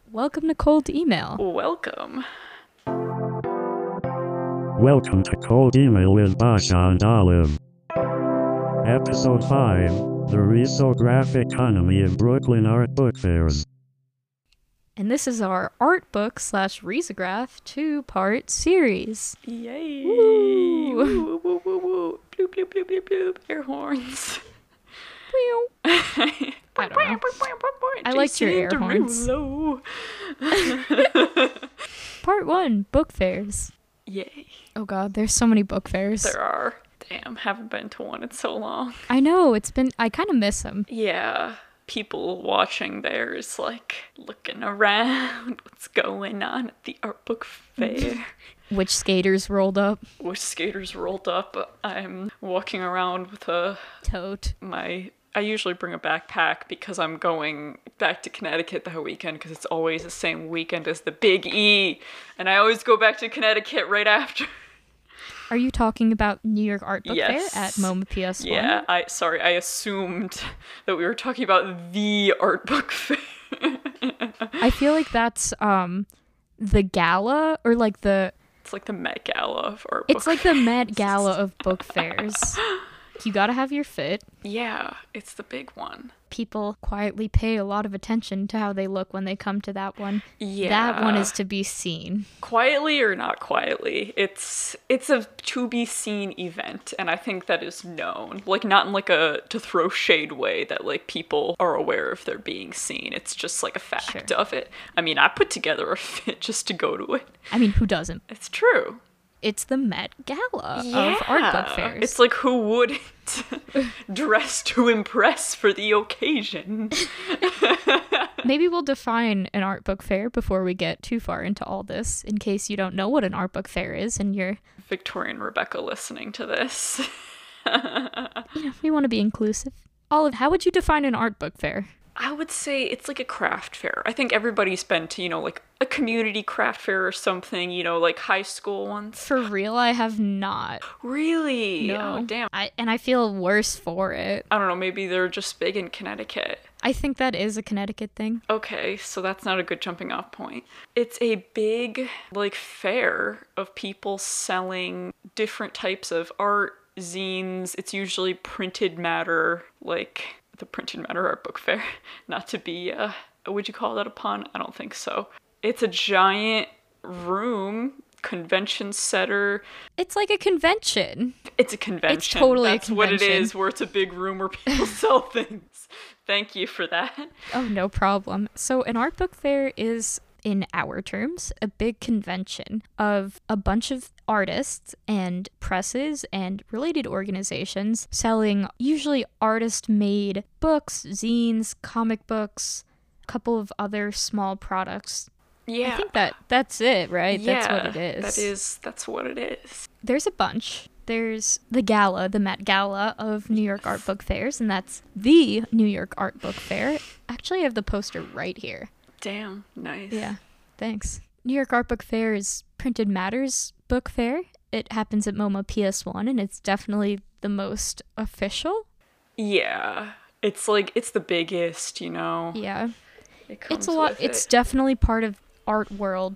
Welcome to Cold Email. Welcome. Welcome to Cold Email with Basha and Olive. Episode 5, The Risograph Economy of Brooklyn Art Book Fairs. And this is our art book / risograph 2-part series. Yay. Woo. Woo, woo, woo, woo. Bloop, bloop, bloop, bloop, bloop. Air horns. I don't know. I liked your air horns. Part 1, book fairs. Yay. Oh god, there's so many book fairs. There are. Damn, haven't been to one in so long. I know, I kind of miss them. Yeah. People watching there is like looking around. What's going on at the art book fair? Which skaters rolled up? Which skaters rolled up? I'm walking around with Tote. I usually bring a backpack because I'm going back to Connecticut that weekend because it's always the same weekend as the Big E. And I always go back to Connecticut right after. Are you talking about New York Art Book Yes. Fair at MoMA PS1? Yeah, I assumed that we were talking about the art book fair. I feel like that's the gala or like the... It's like the Met Gala of art book It's like the Met Gala of book fairs. You gotta have your fit. Yeah, it's the big one. People quietly pay a lot of attention to how they look when they come to that one. Yeah. That one is to be seen. Quietly or not quietly, it's a to be seen event, and I think that is known. Like, not in like a to throw shade way that like people are aware if they're being seen. It's just like a fact of it. I mean, I put together a fit just to go to it. I mean, who doesn't? It's true. It's the Met Gala of art book fairs. It's like, who wouldn't dress to impress for the occasion? Maybe we'll define an art book fair before we get too far into all this, in case you don't know what an art book fair is and you're... Victorian Rebecca listening to this. We want to be inclusive. Olive, how would you define an art book fair? I would say it's like a craft fair. I think everybody's been to, like a community craft fair or something, like high school ones. For real, I have not. Really? No. Oh, damn. I feel worse for it. I don't know, maybe they're just big in Connecticut. I think that is a Connecticut thing. Okay, so that's not a good jumping off point. It's a big, like, fair of people selling different types of art, zines. It's usually printed matter, like... the Printed Matter Art Book Fair. Not to be, would you call that a pun? I don't think so. It's a giant room, convention center. It's like a convention. It's a convention. It's totally That's a convention. What it is, where it's a big room where people sell things. Thank you for that. Oh, no problem. So an art book fair is, in our terms, a big convention of a bunch of artists and presses and related organizations selling usually artist-made books, zines, comic books, a couple of other small products. Yeah. I think that's it, right? Yeah, that's what it is. That's what it is. There's a bunch. There's the gala, the Met Gala of New York Art Book Fairs, and that's the New York Art Book Fair. Actually, I have the poster right here. Damn, nice. Yeah, thanks. New York Art Book Fair is Printed Matter's book fair. It happens at MoMA PS1, and it's definitely the most official. Yeah. It's like, it's the biggest, Yeah. It comes It's a lot. with It's it. definitely part of art world.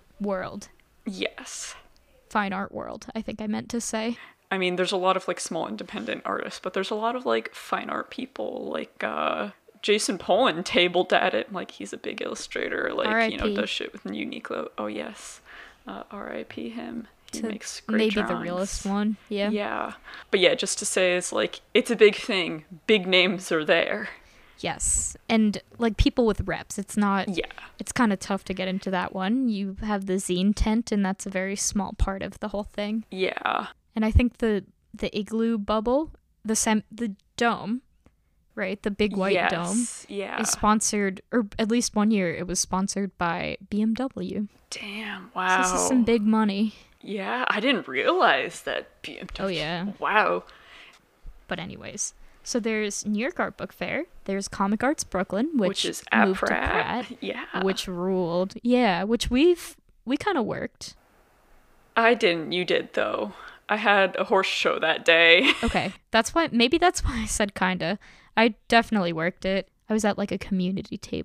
Yes. Fine art world, I think I meant to say. I mean, there's a lot of like small independent artists, but there's a lot of like fine art people, like Jason Poland tabled at it. Like, he's a big illustrator, like, R.I.P. does shit with Uniqlo. Oh yes, R.I.P. him. He makes great maybe drawings. the realest one. Yeah. Yeah, but yeah, just to say, it's like, it's a big thing. Big names are there. Yes, and like people with reps. It's not. Yeah. It's kind of tough to get into that one. You have the zine tent, and that's a very small part of the whole thing. Yeah. And I think the igloo bubble, the dome, right? The big white dome Yeah. is sponsored, or at least one year it was sponsored by BMW. Damn. So Wow. this is some big money. Yeah, I didn't realize that BMW. Oh yeah. Wow. But anyways, so there's New York Art Book Fair. There's Comic Arts Brooklyn, which is at moved to Pratt. Pratt, Yeah. which ruled. Yeah, which we kind of worked. I didn't. You did, though. I had a horse show that day. Okay, maybe that's why I said kinda. I definitely worked it. I was at like a community table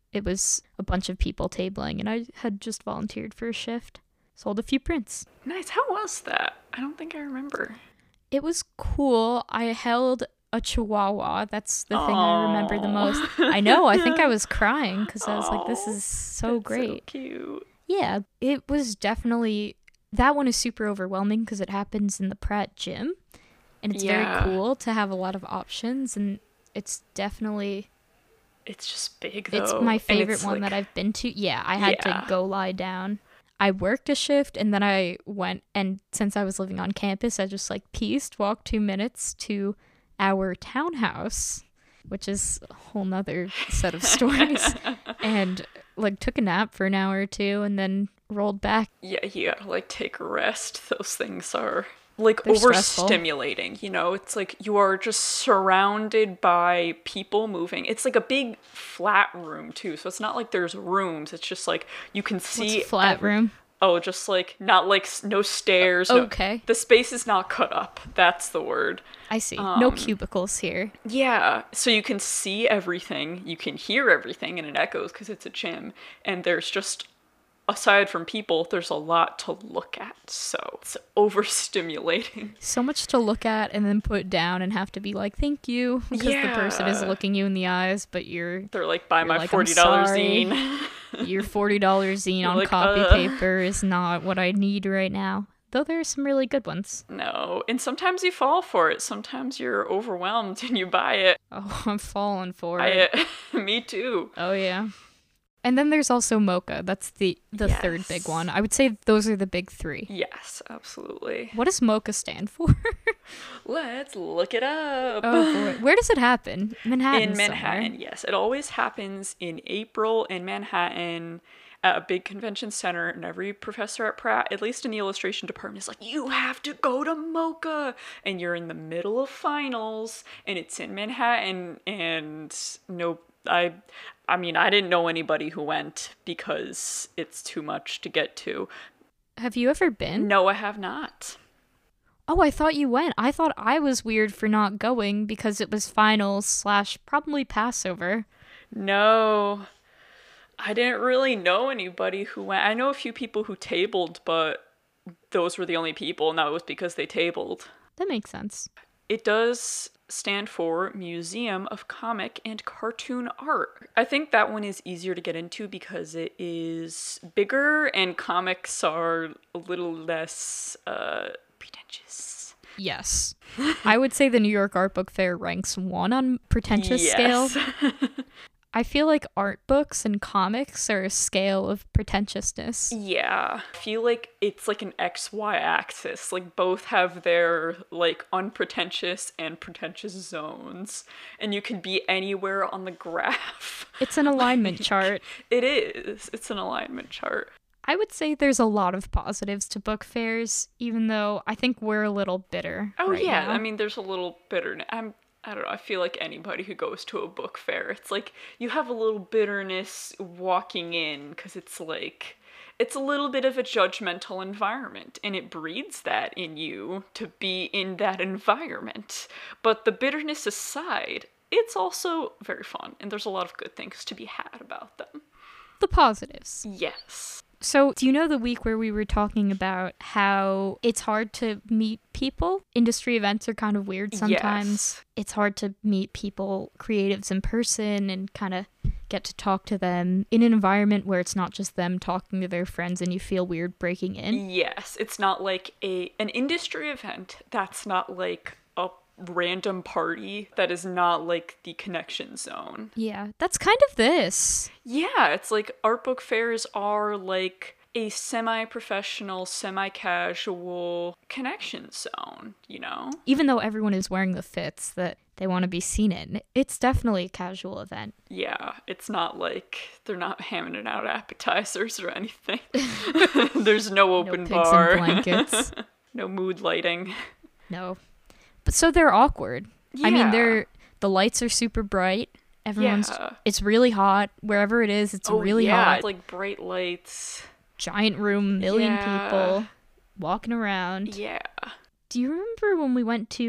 it was a bunch of people tabling, and I had just volunteered for a shift. Sold a few prints. Nice. How was that? I don't think I remember. It was cool. I held a chihuahua. That's the thing I remember the most. I know. I think I was crying because I was like, this is so great. So cute. Yeah, it was definitely... That one is super overwhelming because it happens in the Pratt gym. And it's very cool to have a lot of options. And it's definitely... It's just big, though. It's my favorite one that I've been to. Yeah, I had to go lie down. I worked a shift and then I went, and since I was living on campus, I just like pieced, walked 2 minutes to our townhouse, which is a whole nother set of stories, and like took a nap for an hour or two and then rolled back. Yeah, you gotta like take a rest. Those things are like They're overstimulating, you know? It's like you are just surrounded by people moving. It's like a big flat room too, so it's not like there's rooms. It's just like you can see... What's a flat room? Oh, just like, not like no stairs. Okay. The space is not cut up. That's the word. I see. No cubicles here. Yeah, so you can see everything, you can hear everything, and it echoes because it's a gym. And there's just, aside from people, there's a lot to look at, so it's overstimulating. So much to look at and then put down and have to be like, thank you, because the person is looking you in the eyes, but they're like, buy my like, $40 zine. Your $40 zine on like, copy paper is not what I need right now. Though there are some really good ones. No, and sometimes you fall for it. Sometimes you're overwhelmed and you buy it. Oh, I'm falling for it. Me too. Oh, yeah. And then there's also Mocha. That's the third big one. I would say those are the big three. Yes, absolutely. What does Mocha stand for? Let's look it up. Oh, boy. Where does it happen? Manhattan. In Manhattan, somewhere. Yes. It always happens in April in Manhattan at a big convention center, and every professor at Pratt, at least in the illustration department, is like, you have to go to Mocha, and you're in the middle of finals, and it's in Manhattan, and I mean, I didn't know anybody who went because it's too much to get to. Have you ever been? No, I have not. Oh, I thought you went. I thought I was weird for not going because it was finals / probably Passover. No, I didn't really know anybody who went. I know a few people who tabled, but those were the only people, and that was because they tabled. That makes sense. It does stand for Museum of Comic and Cartoon Art. I think that one is easier to get into because it is bigger and comics are a little less pretentious. Yes. I would say the New York Art Book Fair ranks 1 on pretentious scale. I feel like art books and comics are a scale of pretentiousness. Yeah. I feel like it's like an XY axis. Like both have their like unpretentious and pretentious zones. And you can be anywhere on the graph. It's an alignment chart. It is. It's an alignment chart. I would say there's a lot of positives to book fairs, even though I think we're a little bitter. Oh, right yeah. now. I mean, there's a little bitterness. I don't know, I feel like anybody who goes to a book fair, it's like you have a little bitterness walking in because it's like, it's a little bit of a judgmental environment and it breeds that in you to be in that environment. But the bitterness aside, it's also very fun and there's a lot of good things to be had about them. The positives. Yes. So, do you know the week where we were talking about how it's hard to meet people? Industry events are kind of weird sometimes. Yes. It's hard to meet people, creatives in person, and kind of get to talk to them in an environment where it's not just them talking to their friends and you feel weird breaking in. Yes, it's not like an industry event. That's not like a random party. That is not like the connection zone. Yeah, that's kind of this. Yeah, it's like art book fairs are like a semi-professional, semi-casual connection zone, you know? Even though everyone is wearing the fits that they want to be seen in, it's definitely a casual event. Yeah, it's not like they're not handing out appetizers or anything. There's no open no pigs bar. And blankets. No mood lighting. No. But so they're awkward. Yeah. I mean, the lights are super bright. It's really hot. Wherever it is, it's really hot. It's like bright lights. Giant room, million people walking around. Yeah. Do you remember when we went to,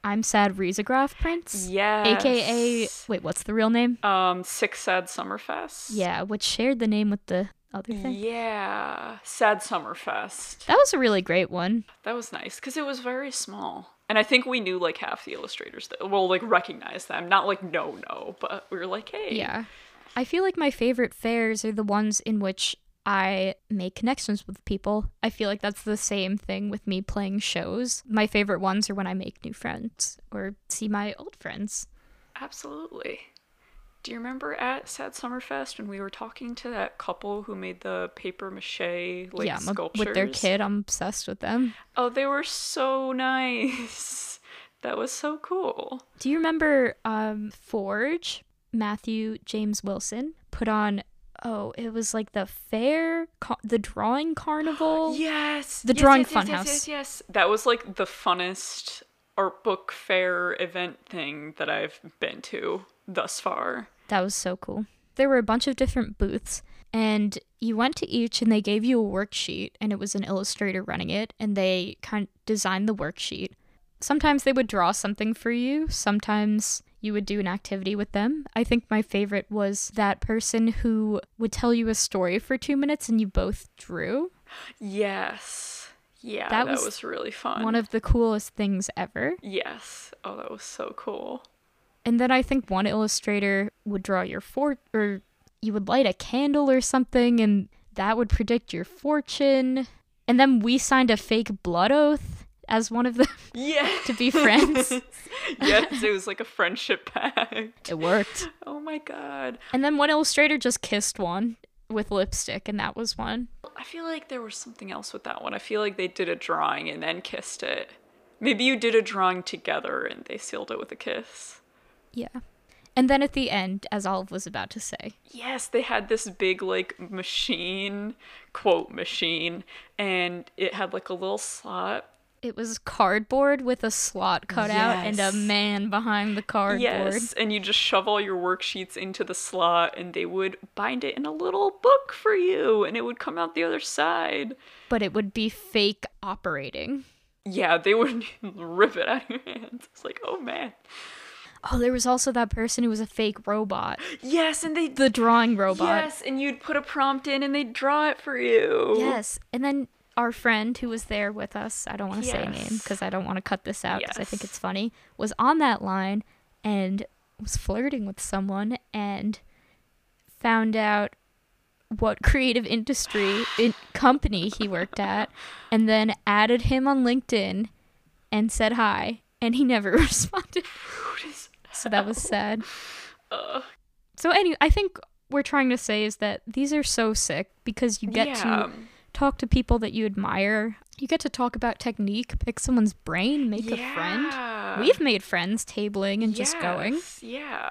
I'm Sad Riesograph Prince. Yes. AKA, wait, what's the real name? Six Sad Summerfest. Yeah, which shared the name with the other thing. Yeah. Sad Summerfest. That was a really great one. That was nice, because it was very small. And I think we knew, like, half the illustrators that, well, like, recognized them. Not, like, no, but we were like, hey. Yeah. I feel like my favorite fairs are the ones in which I make connections with people. I feel like that's the same thing with me playing shows. My favorite ones are when I make new friends or see my old friends. Absolutely. Do you remember at Sad Summerfest when we were talking to that couple who made the paper mache, like, Yeah, sculptures? with their kid. I'm obsessed with them. Oh, they were so nice. That was so cool. Do you remember Forge? Matthew James Wilson put on, it was like the fair, the drawing carnival. Yes. The drawing funhouse. Yes. That was like the funnest art book fair event thing that I've been to thus far. That was so cool. There were a bunch of different booths, and you went to each and they gave you a worksheet, and it was an illustrator running it, and they kind of designed the worksheet. Sometimes they would draw something for you. Sometimes you would do an activity with them. I think my favorite was that person who would tell you a story for 2 minutes and you both drew. Yes. Yeah, that was really fun. One of the coolest things ever. Yes. Oh, that was so cool. And then I think one illustrator would draw your or you would light a candle or something, and that would predict your fortune. And then we signed a fake blood oath as one of them. Yeah. To be friends. Yes, it was like a friendship pact. It worked. Oh my god. And then one illustrator just kissed one with lipstick, and that was one. I feel like there was something else with that one. I feel like they did a drawing and then kissed it. Maybe you did a drawing together and they sealed it with a kiss. Yeah. And then at the end, as Olive was about to say. Yes, they had this big, like, machine, quote, machine, and it had, like, a little slot. It was cardboard with a slot cut out and a man behind the cardboard. Yes, and you just shove all your worksheets into the slot, and they would bind it in a little book for you, and it would come out the other side. But it would be fake operating. Yeah, they would rip it out of your hands. It's like, oh, man. Oh, there was also that person who was a fake robot. Yes, and the drawing robot. Yes, and you'd put a prompt in and they'd draw it for you. Yes, and then our friend who was there with us, I don't want to say a name because I don't want to cut this out because I think it's funny, was on that line and was flirting with someone and found out what creative industry company he worked at, and then added him on LinkedIn and said hi, and he never responded. So that was sad. So anyway, I think we're trying to say is that these are so sick because you get to talk to people that you admire. You get to talk about technique, pick someone's brain, make a friend. We've made friends tabling and just going. Yeah.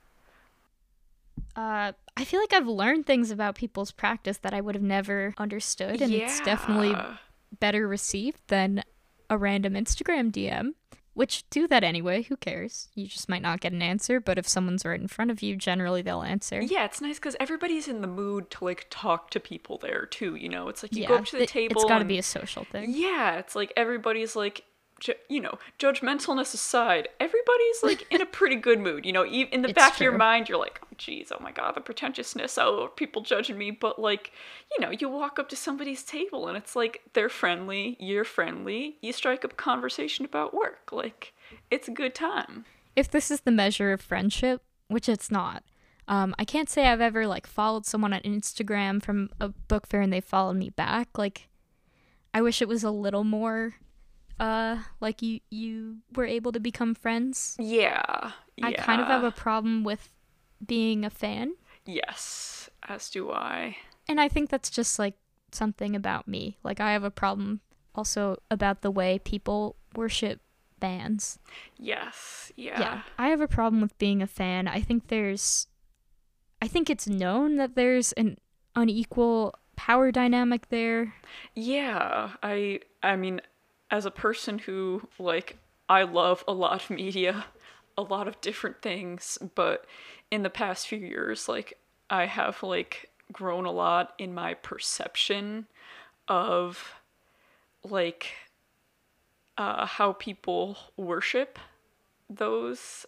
I feel like I've learned things about people's practice that I would have never understood, and it's definitely better received than a random Instagram DM. Which, do that anyway, who cares? You just might not get an answer, but if someone's right in front of you, generally they'll answer. Yeah, it's nice because everybody's in the mood to, like, talk to people there, too, you know? It's like you go up to the table. It's gotta be a social thing. Yeah, it's like everybody's, like, judgmentalness aside, everybody's, like, in a pretty good mood, you know? In the back of your mind, you're like, oh, geez, oh my god, the pretentiousness, oh, people judging me, but, like, you know, you walk up to somebody's table and it's like, they're friendly, you're friendly, you strike up a conversation about work, like, it's a good time. If this is the measure of friendship, which it's not, I can't say I've ever, like, followed someone on Instagram from a book fair and they followed me back, like, I wish it was a little more like you were able to become friends. Yeah. I kind of have a problem with being a fan. Yes, as do I. And I think that's just like something about me. Like I have a problem also about the way people worship bands. Yes. Yeah. I have a problem with being a fan. I think it's known that there's an unequal power dynamic there. Yeah. I mean, as a person who, like, I love a lot of media, a lot of different things, but in the past few years, like, I have, like, grown a lot in my perception of, like, how people worship those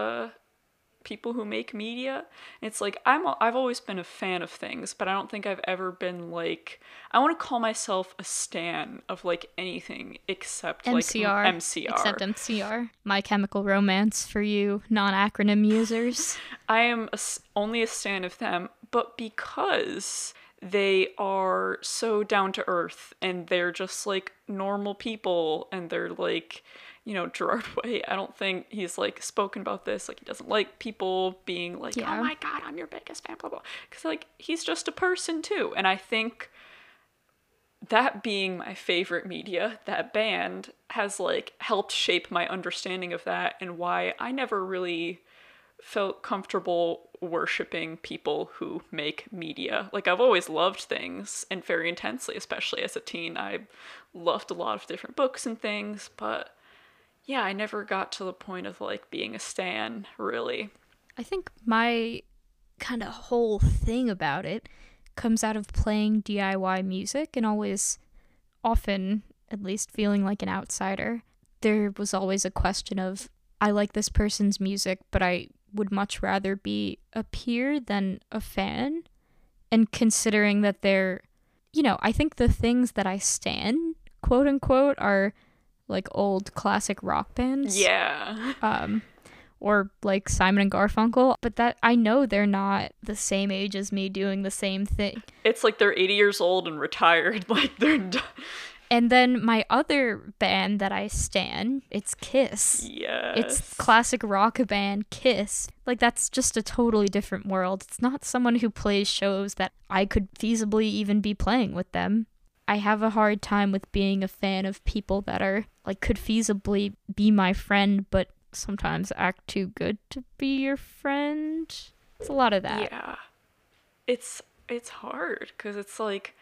people who make media. It's like I've always been a fan of things, but I don't think I've ever been like, I want to call myself a stan of like anything except MCR. like MCR. Except MCR. My Chemical Romance for you non-acronym users. I am only a stan of them, but because they are so down to earth and they're just like normal people and they're like, you know, Gerard Way, I don't think he's like spoken about this. Like he doesn't like people being like, Yeah. oh my God, I'm your biggest fan, blah, blah. Because like he's just a person too. And I think that being my favorite media, that band has like helped shape my understanding of that and why I never really felt comfortable worshiping people who make media. Like I've always loved things and very intensely, especially as a teen. I loved a lot of different books and things, but yeah, I never got to the point of like being a stan, really. I think my kind of whole thing about it comes out of playing DIY music and always, often, at least feeling like an outsider. There was always a question of, I like this person's music, but I would much rather be a peer than a fan. And considering that they're, you know, I think the things that I stan, quote unquote, are like old classic rock bands. Yeah. Or like Simon and Garfunkel, but that I know they're not the same age as me doing the same thing. It's like they're 80 years old and retired. Like they're done. And then my other band that I stan, it's Kiss. Yes. It's classic rock band Kiss. Like that's just a totally different world. It's not someone who plays shows that I could feasibly even be playing with them. I have a hard time with being a fan of people that are like could feasibly be my friend, but sometimes act too good to be your friend. It's a lot of that. Yeah. It's hard because it's like,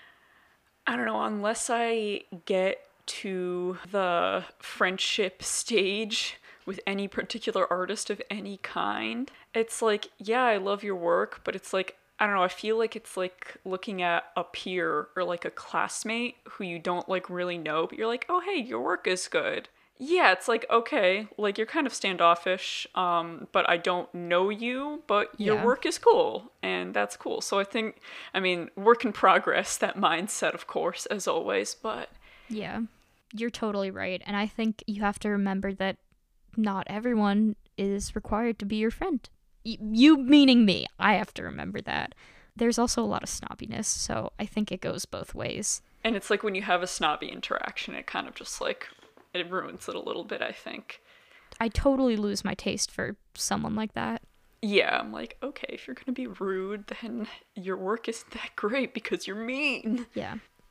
I don't know, unless I get to the friendship stage with any particular artist of any kind, it's like, yeah, I love your work, but it's like, I don't know, I feel like it's like looking at a peer or like a classmate who you don't like really know, but you're like, oh, hey, your work is good. Yeah, it's like, okay, like you're kind of standoffish, but I don't know you, but your work is cool, and that's cool. So I think, I mean, work in progress, that mindset, of course, as always, but... Yeah, you're totally right. And I think you have to remember that not everyone is required to be your friend. You meaning me, I have to remember that. There's also a lot of snobbiness, so I think it goes both ways. And it's like when you have a snobby interaction, it kind of just like... it ruins it a little bit, I think. I totally lose my taste for someone like that. Yeah, I'm like, okay, if you're gonna be rude, then your work isn't that great because you're mean. Yeah.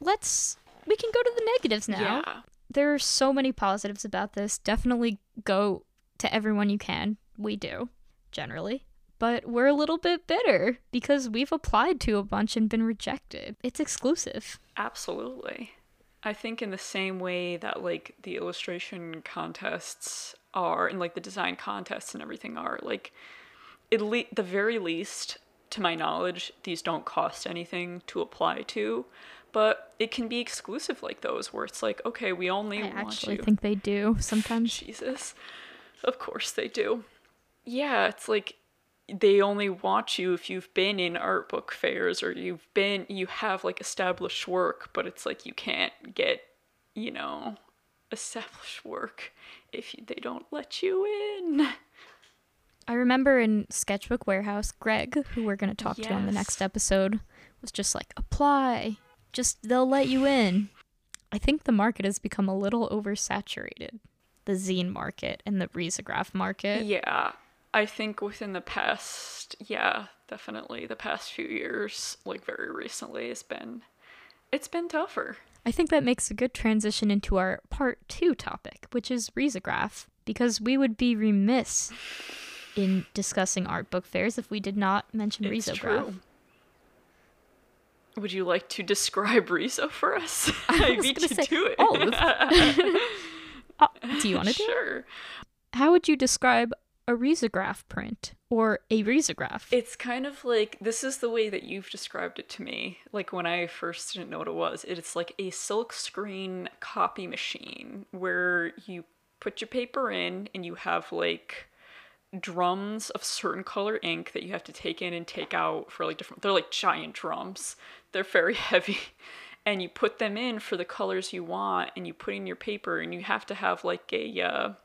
We can go to the negatives now. Yeah. There are so many positives about this. Definitely go to everyone you can. We do, generally. But we're a little bit bitter because we've applied to a bunch and been rejected. It's exclusive. Absolutely. I think in the same way that like the illustration contests are and like the design contests and everything are, like at the very least, to my knowledge, these don't cost anything to apply to, but it can be exclusive like those where it's like, okay, we only want you. I actually think they do sometimes. Jesus. Of course they do. Yeah, it's like they only want you if you've been in art book fairs or you have like established work, but it's like you can't get, you know, established work if they don't let you in. I remember in Sketchbook Warehouse, Greg, who we're going to talk to on the next episode, was just like, apply. Just, they'll let you in. I think the market has become a little oversaturated. The zine market and the risograph market. Yeah. I think within the past, definitely the past few years, like very recently, it's been tougher. I think that makes a good transition into our part 2 topic, which is risograph, because we would be remiss in discussing art book fairs if we did not mention risograph. True. Would you like to describe Riso for us? I beat you to it. Do you want to do it? Sure. How would you describe a risograph print or a risograph? It's kind of like, this is the way that you've described it to me. Like when I first didn't know what it was, it's like a silk screen copy machine where you put your paper in, and you have like drums of certain color ink that you have to take in and take out for like different, they're like giant drums. They're very heavy. And you put them in for the colors you want, and you put in your paper, and you have to have like a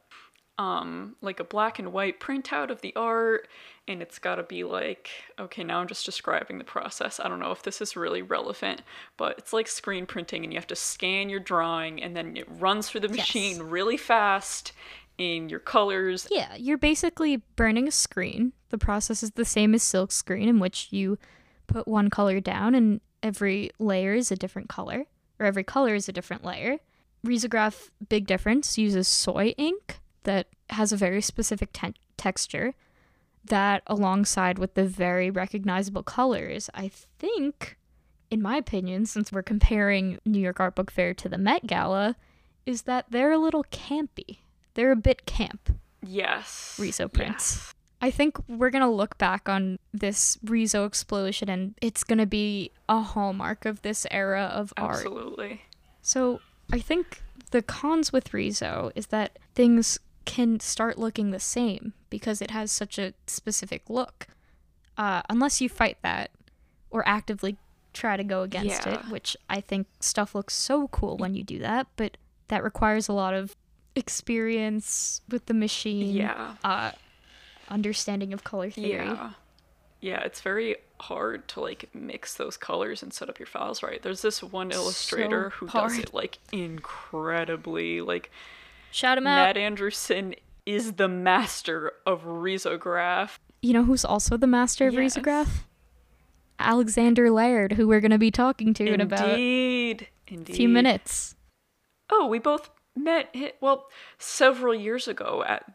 black and white printout of the art, and it's got to be like, okay, now I'm just describing the process. I don't know if this is really relevant, but it's like screen printing, and you have to scan your drawing, and then it runs through the machine really fast in your colors. Yeah, you're basically burning a screen. The process is the same as silk screen, in which you put one color down and every layer is a different color, or every color is a different layer. Risograph, big difference, uses soy ink that has a very specific texture that, alongside with the very recognizable colors, I think, in my opinion, since we're comparing New York Art Book Fair to the Met Gala, is that they're a little campy. They're a bit camp. Yes. Riso prints. Yes. I think we're going to look back on this Riso explosion, and it's going to be a hallmark of this era of art. Absolutely. So I think the cons with Riso is that things can start looking the same because it has such a specific look. Unless you fight that or actively try to go against it, which I think stuff looks so cool when you do that, but that requires a lot of experience with the machine, understanding of color theory. Yeah, it's very hard to like mix those colors and set up your files right. There's this one illustrator who does it like incredibly. Like, shout him out. Matt Anderson is the master of risograph. You know who's also the master of risograph? Alexander Laird, who we're going to be talking to in about a few minutes. Oh, we both met, several years ago at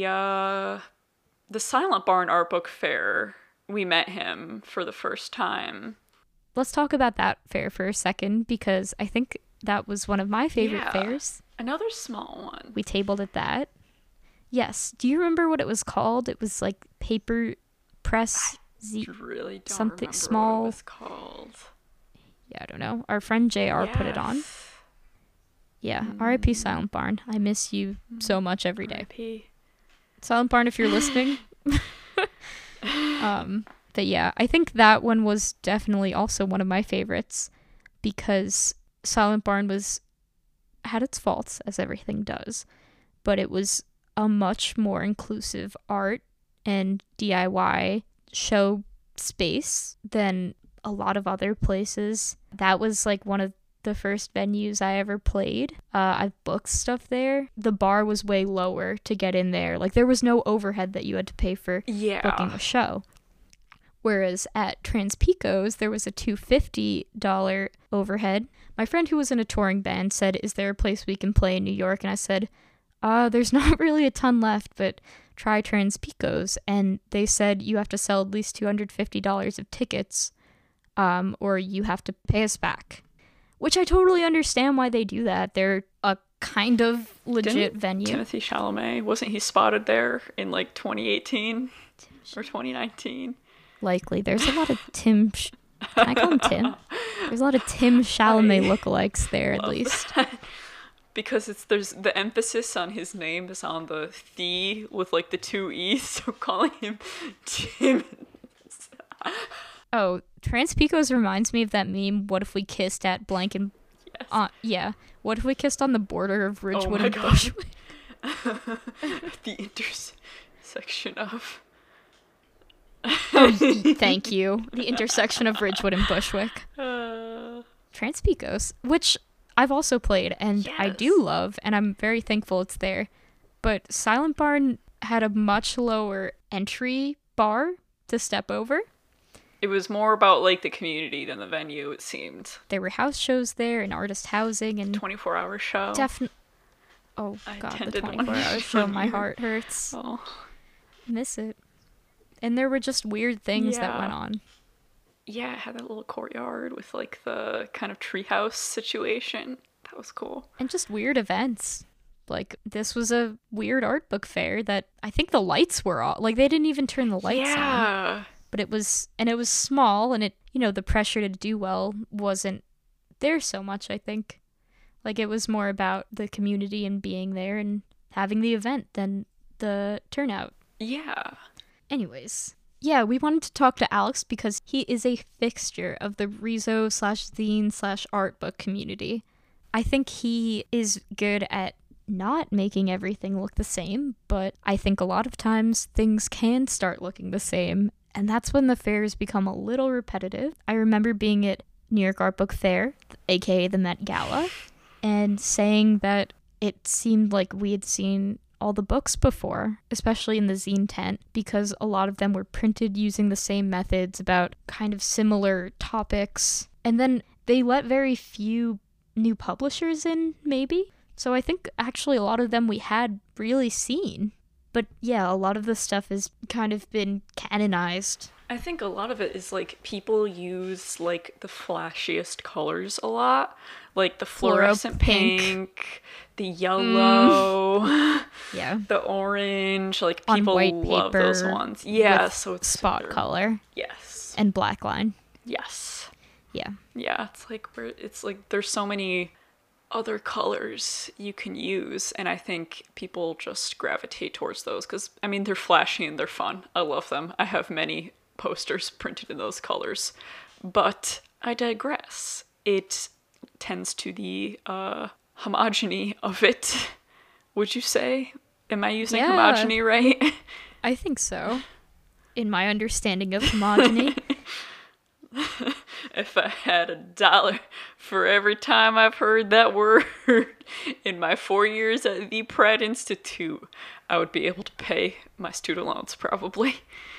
the Silent Barn Art Book Fair. We met him for the first time. Let's talk about that fair for a second, because I think that was one of my favorite fairs. Another small one. We tabled at that. Yes. Do you remember what it was called? It was like Paper Press Z. I really don't something remember small. What it was called. Yeah, I don't know. Our friend JR put it on. Yeah. R.I.P. Silent Barn. I miss you so much every day. R.I.P. Silent Barn, if you're listening. But yeah, I think that one was definitely also one of my favorites, because Silent Barn had its faults, as everything does, but it was a much more inclusive art and DIY show space than a lot of other places. That was like one of the first venues I ever played. I've booked stuff there. The bar was way lower to get in there. Like, there was no overhead that you had to pay for booking a show. Whereas at Trans-Pecos, there was a $250 overhead. My friend who was in a touring band said, "Is there a place we can play in New York?" And I said, there's not really a ton left, but try Trans-Pecos. And they said you have to sell at least $250 of tickets, or you have to pay us back. Which I totally understand why they do that. They're a kind of legit venue. Timothée Chalamet, wasn't he spotted there in like 2018 or 2019? Likely. There's a lot of Tim... Can I call him Tim? There's a lot of Tim Chalamet lookalikes there, at least. That. Because there's the emphasis on his name is on the "the" with like the 2 E's, so calling him Tim. Oh, Trans-Pecos reminds me of that meme, "What if we kissed at blank and..." Yes. What if we kissed on the border of Ridgewood and Bushwick? The intersection of... Thank you. The intersection of Ridgewood and Bushwick. Trans-Pecos, which I've also played, and I do love, and I'm very thankful it's there. But Silent Barn had a much lower entry bar to step over. It was more about like the community than the venue, it seemed. There were house shows there and artist housing and 24-hour show. Oh god, the 24-hour show, my heart hurts. Oh. Miss it. And there were just weird things that went on. Yeah, it had that little courtyard with like the kind of treehouse situation. That was cool. And just weird events. Like, this was a weird art book fair that I think the lights were off. Like, they didn't even turn the lights on. But it was small, and the pressure to do well wasn't there so much, I think. Like, it was more about the community and being there and having the event than the turnout. Yeah. Anyways, yeah, we wanted to talk to Alex because he is a fixture of the Riso/zine/art book community. I think he is good at not making everything look the same, but I think a lot of times things can start looking the same, and that's when the fairs become a little repetitive. I remember being at New York Art Book Fair, aka the Met Gala, and saying that it seemed like we had seen all the books before, especially in the zine tent, because a lot of them were printed using the same methods about kind of similar topics. And then they let very few new publishers in, maybe. So I think actually a lot of them we had really seen. But yeah, a lot of the stuff has kind of been canonized. I think a lot of it is like people use like the flashiest colors a lot, like the fluorescent pink, the yellow, yeah, the orange. Like on people white love paper those ones. Yeah, with so it's spot super- color. Yes. And black line. Yes. Yeah. Yeah, it's like there's so many other colors you can use, and I think people just gravitate towards those because I mean they're flashy and they're fun. I love them. I have many posters printed in those colors, but I digress. It tends to the homogeny of it. Would you say? Am I using homogeny right? I think so. In my understanding of homogeny. If I had $1 for every time I've heard that word in my 4 years at the Pratt Institute, I would be able to pay my student loans, probably.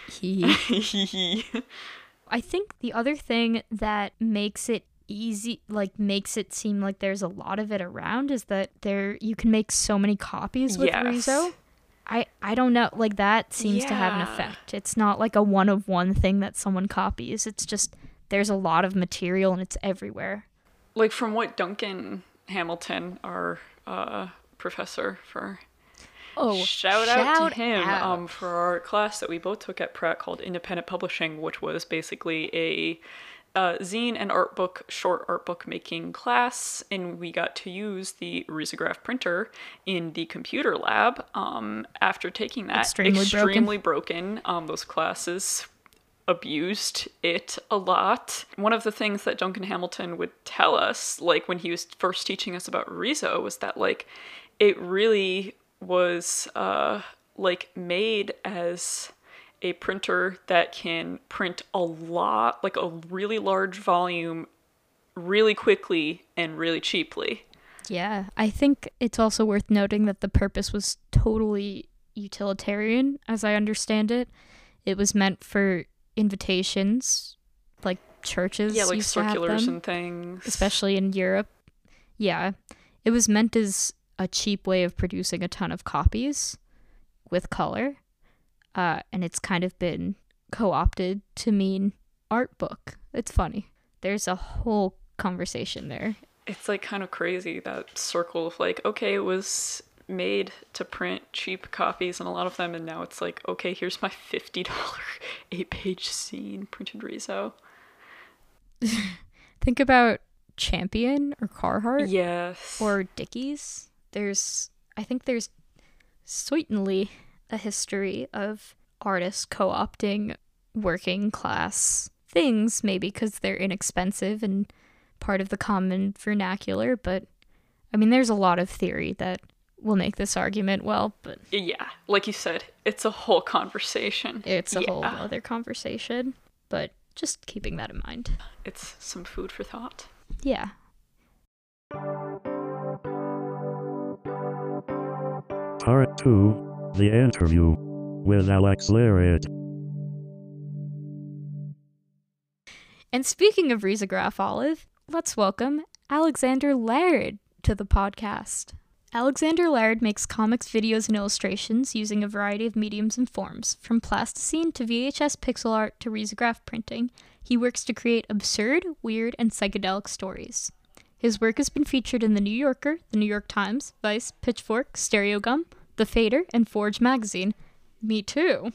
I think the other thing that makes it easy, like makes it seem like there's a lot of it around, is that you can make so many copies with Riso. I don't know, like that seems to have an effect. It's not like a one-of-one thing that someone copies. It's just there's a lot of material and it's everywhere. Like from what Duncan Hamilton, our professor for... shout out to him for our class that we both took at Pratt called Independent Publishing, which was basically a zine and short art book making class, and we got to use the risograph printer in the computer lab. After taking that, extremely broken. Those classes abused it a lot. One of the things that Duncan Hamilton would tell us, like when he was first teaching us about Riso, was that like it really was like made as a printer that can print a lot, like a really large volume really quickly and really cheaply. Yeah, I think it's also worth noting that the purpose was totally utilitarian, as I understand it. It was meant for invitations, like churches. Yeah, like used to have circulars them, and things. especially in Europe. Yeah, it was meant as a cheap way of producing a ton of copies with color. And it's kind of been co-opted to mean art book. It's funny. There's a whole conversation there. It's like kind of crazy, that circle of like, okay, it was made to print cheap copies and a lot of them, and now it's like, okay, here's my $50 8-page zine printed Riso. Think about Champion or Carhartt. Yes. Or Dickies. I think there's certainly a history of artists co-opting working class things, maybe because they're inexpensive and part of the common vernacular, but I mean there's a lot of theory that will make this argument but yeah, like you said, it's a whole conversation. It's a whole other conversation, but just keeping that in mind. It's some food for thought. Yeah. Part 2, the interview with Alex Laird. And speaking of risograph, Olive, let's welcome Alexander Laird to the podcast. Alexander Laird makes comics, videos, and illustrations using a variety of mediums and forms, from plasticine to VHS pixel art to risograph printing. He works to create absurd, weird, and psychedelic stories. His work has been featured in The New Yorker, The New York Times, Vice, Pitchfork, Stereogum, The Fader, and Forge magazine. Me too.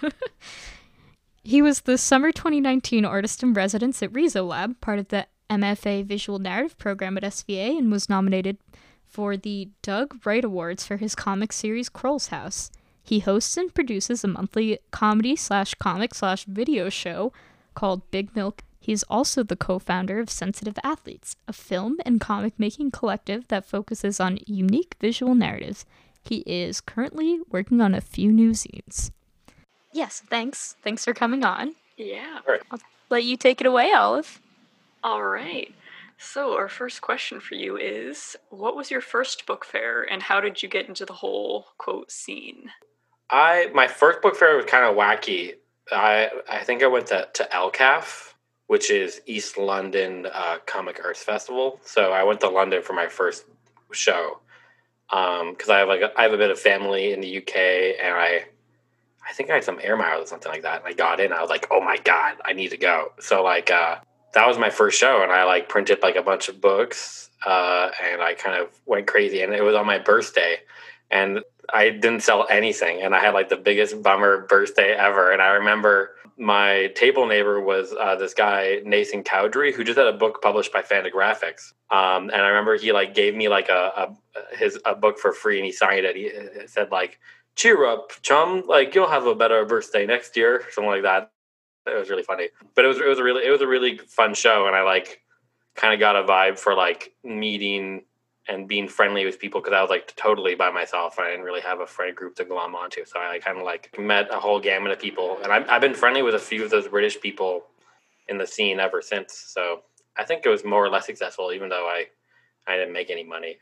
He was the summer 2019 artist in residence at Riso Lab, part of the MFA Visual Narrative program at SVA, and was nominated for the Doug Wright Awards for his comic series Kroll's House. He hosts and produces a monthly comedy/comic/video show called Big Milk. He is also the co-founder of Sensitive Athletes, a film and comic-making collective that focuses on unique visual narratives. He is currently working on a few new zines. Yes, thanks. Thanks for coming on. Yeah. I'll let you take it away, Olive. All right. So our first question for you is, what was your first book fair and how did you get into the whole quote scene? My first book fair was kind of wacky. I think I went to LCAF, which is East London Comic Arts Festival. So I went to London for my first show because I have a bit of family in the UK, and I think I had some air miles or something like that. And I got in, I was like, oh my god, I need to go. So that was my first show, and I printed a bunch of books, and I kind of went crazy. And it was on my birthday, and I didn't sell anything, and I had the biggest bummer birthday ever. And I remember my table neighbor was this guy Nathan Cowdery, who just had a book published by Fantagraphics. And I remember he gave me a book for free, and he signed it. He said "Cheer up, chum! You'll have a better birthday next year," something like that. It was really funny, but it was a really fun show, and I kind of got a vibe for meeting and being friendly with people, because I was totally by myself. I didn't really have a friend group to glom onto, so I kind of met a whole gamut of people, and I've been friendly with a few of those British people in the scene ever since. So I think it was more or less successful, even though I didn't make any money.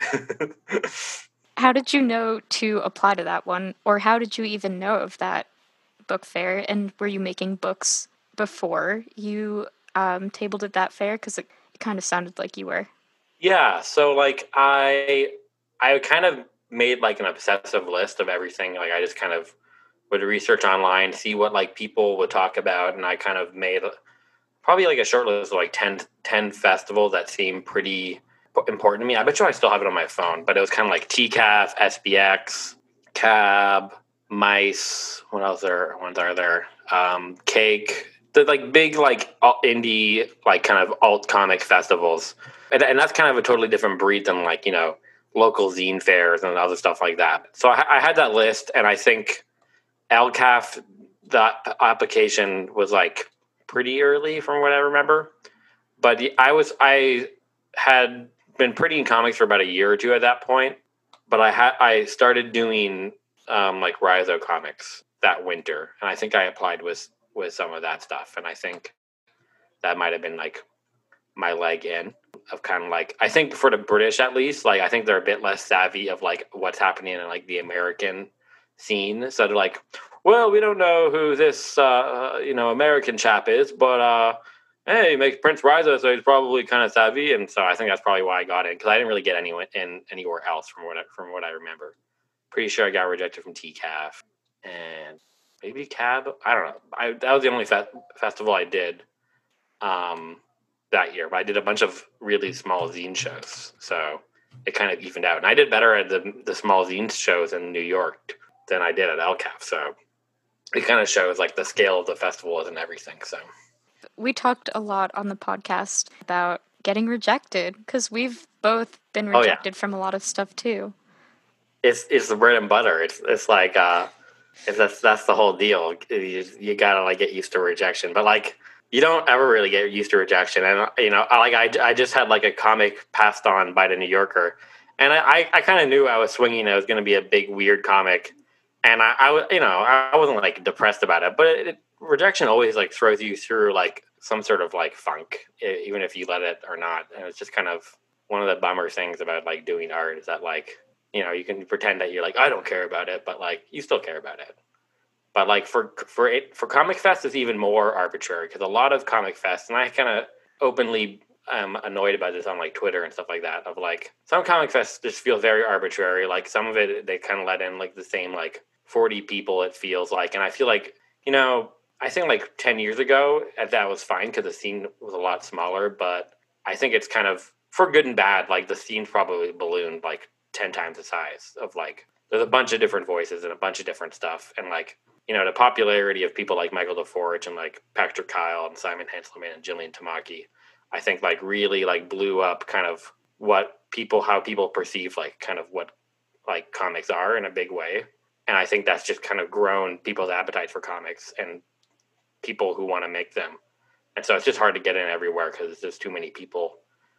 How did you know to apply to that one, or how did you even know of that book fair? And were you making books before you tabled at that fair? Because it kind of sounded like you were. Yeah, so I kind of made an obsessive list of everything. I just kind of would research online, see what people would talk about, and I kind of made probably a short list of 10 festivals that seemed pretty important to me. I bet you I still have it on my phone, but it was kind of TCAF, SBX, CAB, Mice. What else ones are there? Cake. The big indie kind of alt comic festivals, and that's kind of a totally different breed than local zine fairs and other stuff like that. So I had that list, and I think LCAF, that application was pretty early from what I remember. But I had been printing comics for about a year or two at that point. But I started doing Rhizo comics that winter, and I think I applied with some of that stuff, and I think that might have been my leg in of kind of I think for the British at least, I think they're a bit less savvy of what's happening in the American scene. So they're well, we don't know who this American chap is, but hey, he makes Prince Rhizo, so he's probably kind of savvy. And so I think that's probably why I got in, because I didn't really get anyone in anywhere else from what I remember. Pretty sure I got rejected from TCAF and maybe CAB. I don't know. That was the only festival I did that year. But I did a bunch of really small zine shows, so it kind of evened out. And I did better at the small zine shows in New York than I did at LCAF. So it kind of shows the scale of the festival and everything. So we talked a lot on the podcast about getting rejected, because we've both been rejected from a lot of stuff too. It's the bread and butter. It's that's the whole deal. You gotta get used to rejection, but you don't ever really get used to rejection. And I just had a comic passed on by the New Yorker, and I kind of knew I was swinging. It was going to be a big weird comic, and I wasn't depressed about it. But rejection always throws you through some sort of funk, even if you let it or not. And it's just kind of one of the bummer things about doing art is that you can pretend that you're I don't care about it, but you still care about it. But for Comic Fest, it's even more arbitrary, because a lot of Comic Fest, and I kind of openly am annoyed about this on Twitter and stuff like that, of some Comic Fest just feel very arbitrary. Some of it they kind of let in the same 40 people, it feels and I feel I think 10 years ago that was fine because the scene was a lot smaller, but I think it's kind of, for good and bad, the scene's probably ballooned 10 times the size of there's a bunch of different voices and a bunch of different stuff, and the popularity of people like Michael DeForge and Patrick Kyle and Simon Henselman and Jillian Tamaki, I think really blew up kind of what how people perceive like kind of what like comics are in a big way. And I think that's just kind of grown people's appetite for comics and people who want to make them. And so it's just hard to get in everywhere because there's too many people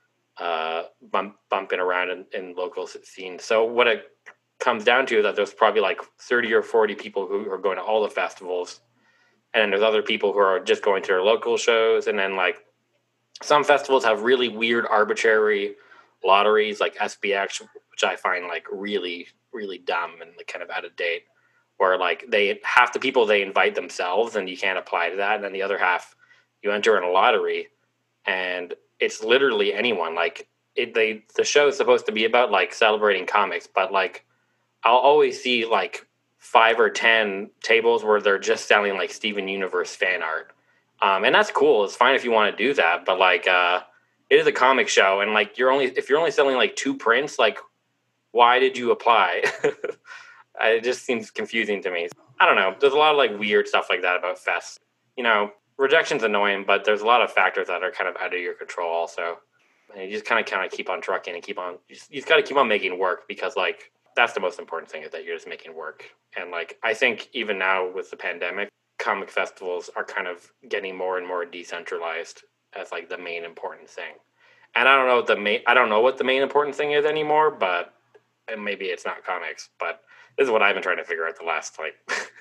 bumping around in local scenes. So what it comes down to is that there's probably like 30 or 40 people who are going to all the festivals. And then there's other people who are just going to their local shows. And then like some festivals have really weird arbitrary lotteries like SBX, which I find like really, really dumb and like kind of out of date, where like half the people they invite themselves and you can't apply to that. And then the other half you enter in a lottery and it's literally anyone. Like the show is supposed to be about like celebrating comics, but like I'll always see like 5 or 10 tables where they're just selling like Steven Universe fan art. And that's cool. It's fine if you want to do that, but like it is a comic show, and like if you're only selling like 2 prints, like why did you apply? It just seems confusing to me. I don't know. There's a lot of like weird stuff like that about fests. You know, rejection's annoying, but there's a lot of factors that are kind of out of your control also. And you just kind of keep on trucking and you just got to keep on making work, because like that's the most important thing, is that you're just making work. And like I think even now with the pandemic, comic festivals are kind of getting more and more decentralized as like the main important thing. And I don't know what the main important thing is anymore, but and maybe it's not comics, but this is what I've been trying to figure out the last like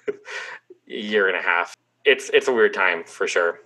year and a half. It's a weird time for sure.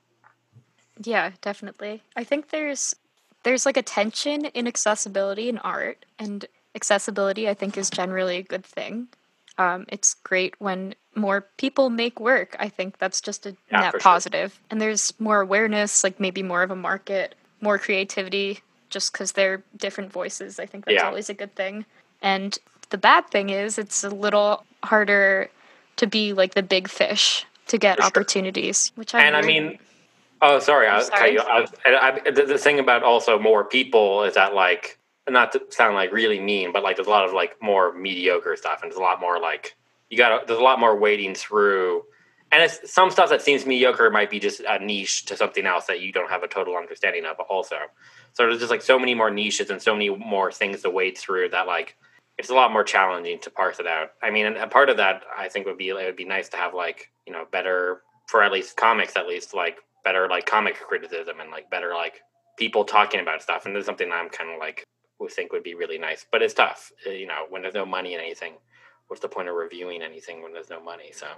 Yeah, definitely. I think there's like a tension in accessibility in art, and accessibility I think is generally a good thing. It's great when more people make work. I think that's just a net positive. Sure. And there's more awareness, like maybe more of a market, more creativity, just because they're different voices. I think that's always a good thing. And the bad thing is it's a little harder to be like the big fish to get opportunities, which I mean, oh, sorry, I was cut you off. The thing about also more people is that like, not to sound like really mean, but like there's a lot of like more mediocre stuff, and there's a lot more like there's a lot more wading through, and it's some stuff that seems mediocre might be just a niche to something else that you don't have a total understanding of also. So there's just like so many more niches and so many more things to wade through that like it's a lot more challenging to parse it out. I mean, and a part of that I think it would be nice to have like, you know, better, for at least comics, at least like better like comic criticism and like better like people talking about stuff. And there's something I'm kind of like would think would be really nice, but it's tough, you know, when there's no money in anything. What's the point of reviewing anything when there's no money? So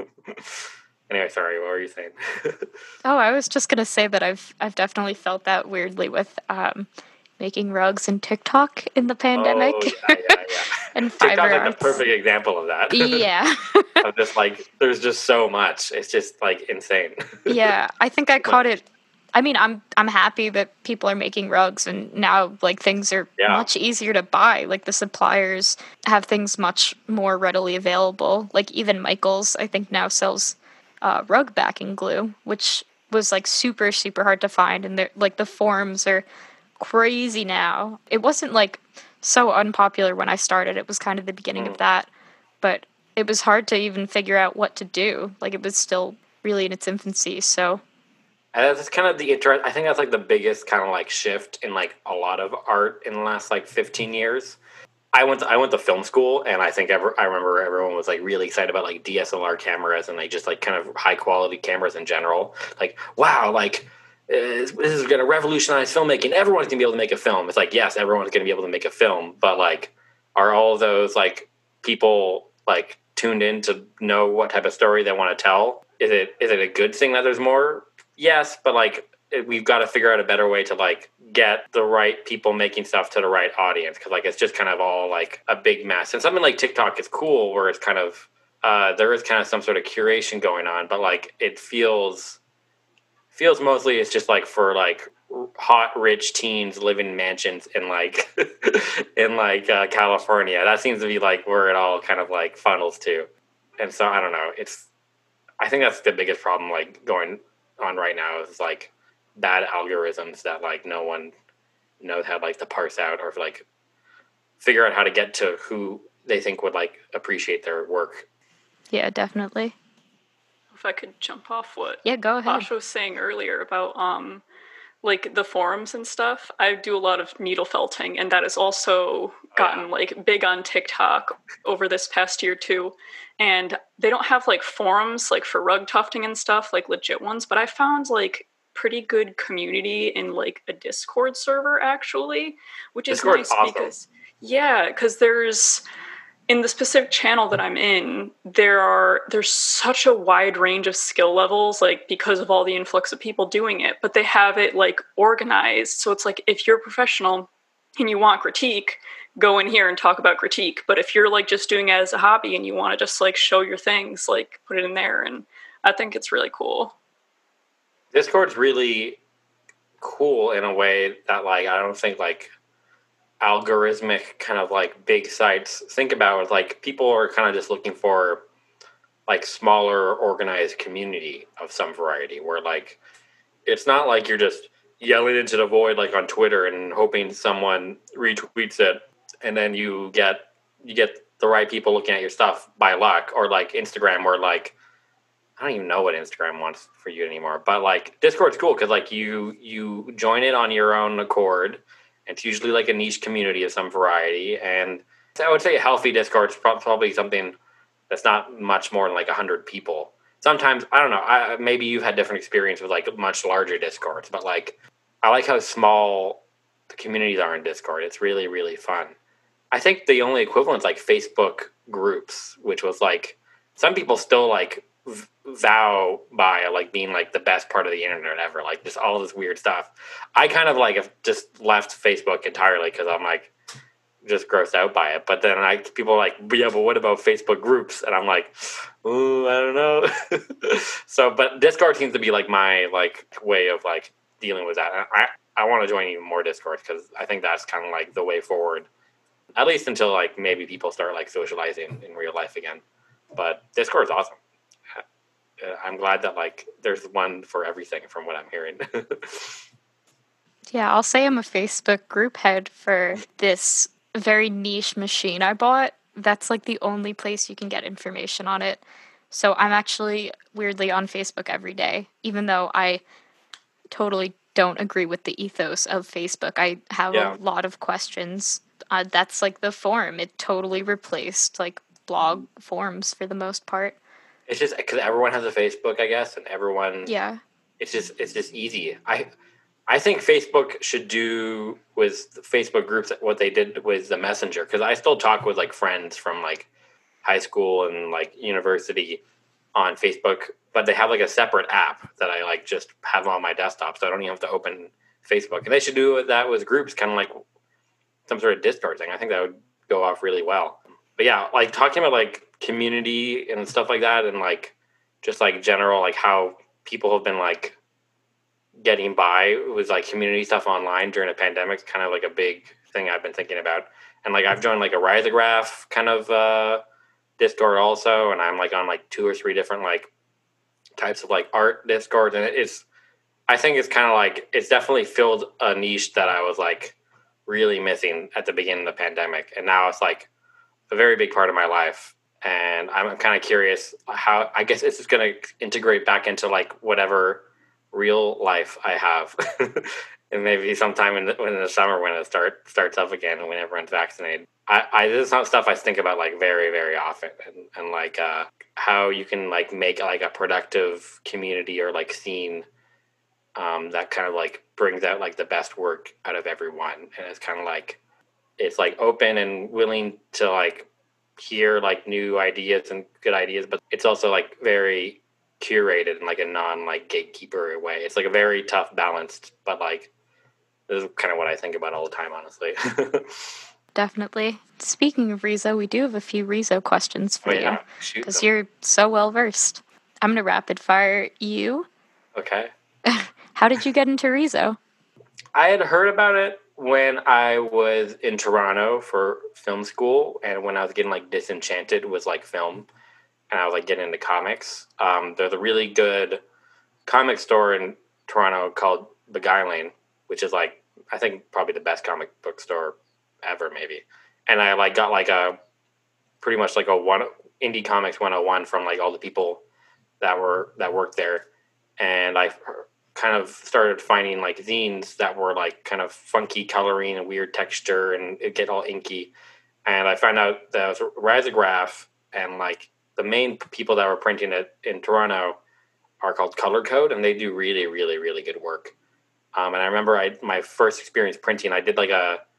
anyway, sorry, what were you saying? Oh, I was just gonna say that I've definitely felt that weirdly with making rugs and TikTok in the pandemic. Oh, yeah. And TikTok's like the perfect example of that. Yeah. Of just like there's just so much. It's just like insane. Yeah, I think I caught it. I mean, I'm happy that people are making rugs, and now like things are much easier to buy. Like the suppliers have things much more readily available. Like even Michaels, I think now sells rug backing glue, which was like super, super hard to find. And like the forums are crazy now. It wasn't like so unpopular when I started. It was kind of the beginning of that, but it was hard to even figure out what to do. Like it was still really in its infancy. So. And that's kind of I think that's like the biggest kind of like shift in like a lot of art in the last like 15 years. I went to film school, and I think I remember everyone was like really excited about like DSLR cameras and like just like kind of high quality cameras in general. Like, wow, like this is going to revolutionize filmmaking. Everyone's going to be able to make a film. It's like, yes, everyone's going to be able to make a film, but like, are all of those like people like tuned in to know what type of story they want to tell? Is it a good thing that there's more? Yes, but like we've got to figure out a better way to like get the right people making stuff to the right audience, because like it's just kind of all like a big mess. And something like TikTok is cool, where it's kind of there is kind of some sort of curation going on, but like it feels mostly it's just like for like hot rich teens living in mansions in like in like California. That seems to be like where it all kind of like funnels to. And so I don't know. I think that's the biggest problem like going on right now is like bad algorithms that like no one knows how like to parse out or like figure out how to get to who they think would like appreciate their work. Yeah, definitely. If I could jump off what go ahead. Asha was saying earlier about like the forums and stuff, I do a lot of needle felting, and that has also gotten like big on TikTok over this past year too. And they don't have like forums like for rug tufting and stuff, like legit ones, but I found like pretty good community in like a Discord server actually, which is Discord's nice awesome. because there's in the specific channel that I'm in, there's such a wide range of skill levels, like because of all the influx of people doing it, but they have it like organized. So it's like if you're a professional and you want critique, go in here and talk about critique. But if you're like just doing it as a hobby and you want to just like show your things, like put it in there. And I think it's really cool. Discord's really cool in a way that like I don't think like algorithmic kind of like big sites think about it. Like people are kind of just looking for like smaller organized community of some variety where like it's not like you're just yelling into the void like on Twitter and hoping someone retweets it and then you get the right people looking at your stuff by luck, or like Instagram where like I don't even know what Instagram wants for you anymore, but like Discord's cool because like you join it on your own accord. It's usually like a niche community of some variety, and I would say a healthy Discord is probably something that's not much more than like 100 people. Sometimes I don't know. Maybe you've had different experience with like much larger Discords, but like I like how small the communities are in Discord. It's really really fun. I think the only equivalent is like Facebook groups, which was like some people still like vow by like being like the best part of the internet ever, like just all this weird stuff. I kind of like have just left Facebook entirely because I'm like just grossed out by it. But then people are like, yeah, but what about Facebook groups? And I'm like, ooh, I don't know. So, but Discord seems to be like my like way of like dealing with that. I want to join even more Discords because I think that's kind of like the way forward, at least until like maybe people start like socializing in real life again. But Discord's awesome. I'm glad that like there's one for everything from what I'm hearing. Yeah, I'll say I'm a Facebook group head for this very niche machine I bought. That's like the only place you can get information on it. So I'm actually weirdly on Facebook every day, even though I totally don't agree with the ethos of Facebook. I have a lot of questions. That's like the forum. It totally replaced like blog forums for the most part. It's just because everyone has a Facebook, I guess, and everyone. Yeah. It's just easy. I think Facebook should do with Facebook groups what they did with the Messenger, because I still talk with like friends from like high school and like university on Facebook, but they have like a separate app that I like just have on my desktop, so I don't even have to open Facebook. And they should do that with groups, kind of like some sort of Discord thing. I think that would go off really well. But yeah, like talking about like community and stuff like that, and like just like general like how people have been like getting by with like community stuff online during a pandemic is kind of like a big thing I've been thinking about. And like I've joined like a Risograph kind of Discord also, and I'm like on like 2 or 3 different like types of like art Discord, and I think it's kind of like it's definitely filled a niche that I was like really missing at the beginning of the pandemic, and now it's like a very big part of my life. And I'm kind of curious how, I guess it's just going to integrate back into like whatever real life I have. And maybe sometime in the summer when it starts up again and when everyone's vaccinated. This is not stuff I think about like very, very often. And like how you can like make like a productive community or like scene that kind of like brings out like the best work out of everyone. And it's kind of like, it's like open and willing to like hear like new ideas and good ideas, but it's also like very curated in like a non like gatekeeper way. It's like a very tough balanced, but like this is kind of what I think about all the time, honestly. Definitely. Speaking of Rezo, we do have a few Rezo questions for you because you're so well versed. I'm gonna rapid fire you. Okay. How did you get into Rezo? I had heard about it when I was in Toronto for film school, and when I was getting like disenchanted with like film, and I was like getting into comics. There's a really good comic store in Toronto called Beguiling, which is like I think probably the best comic book store ever, maybe. And I like got like a pretty much like a indie comics 101 from like all the people that worked there, and I kind of started finding like zines that were like kind of funky coloring and weird texture and it get all inky. And I found out that it was Risograph, and like the main people that were printing it in Toronto are called Color Code, and they do really, really, really good work. And I remember my first experience printing, I did like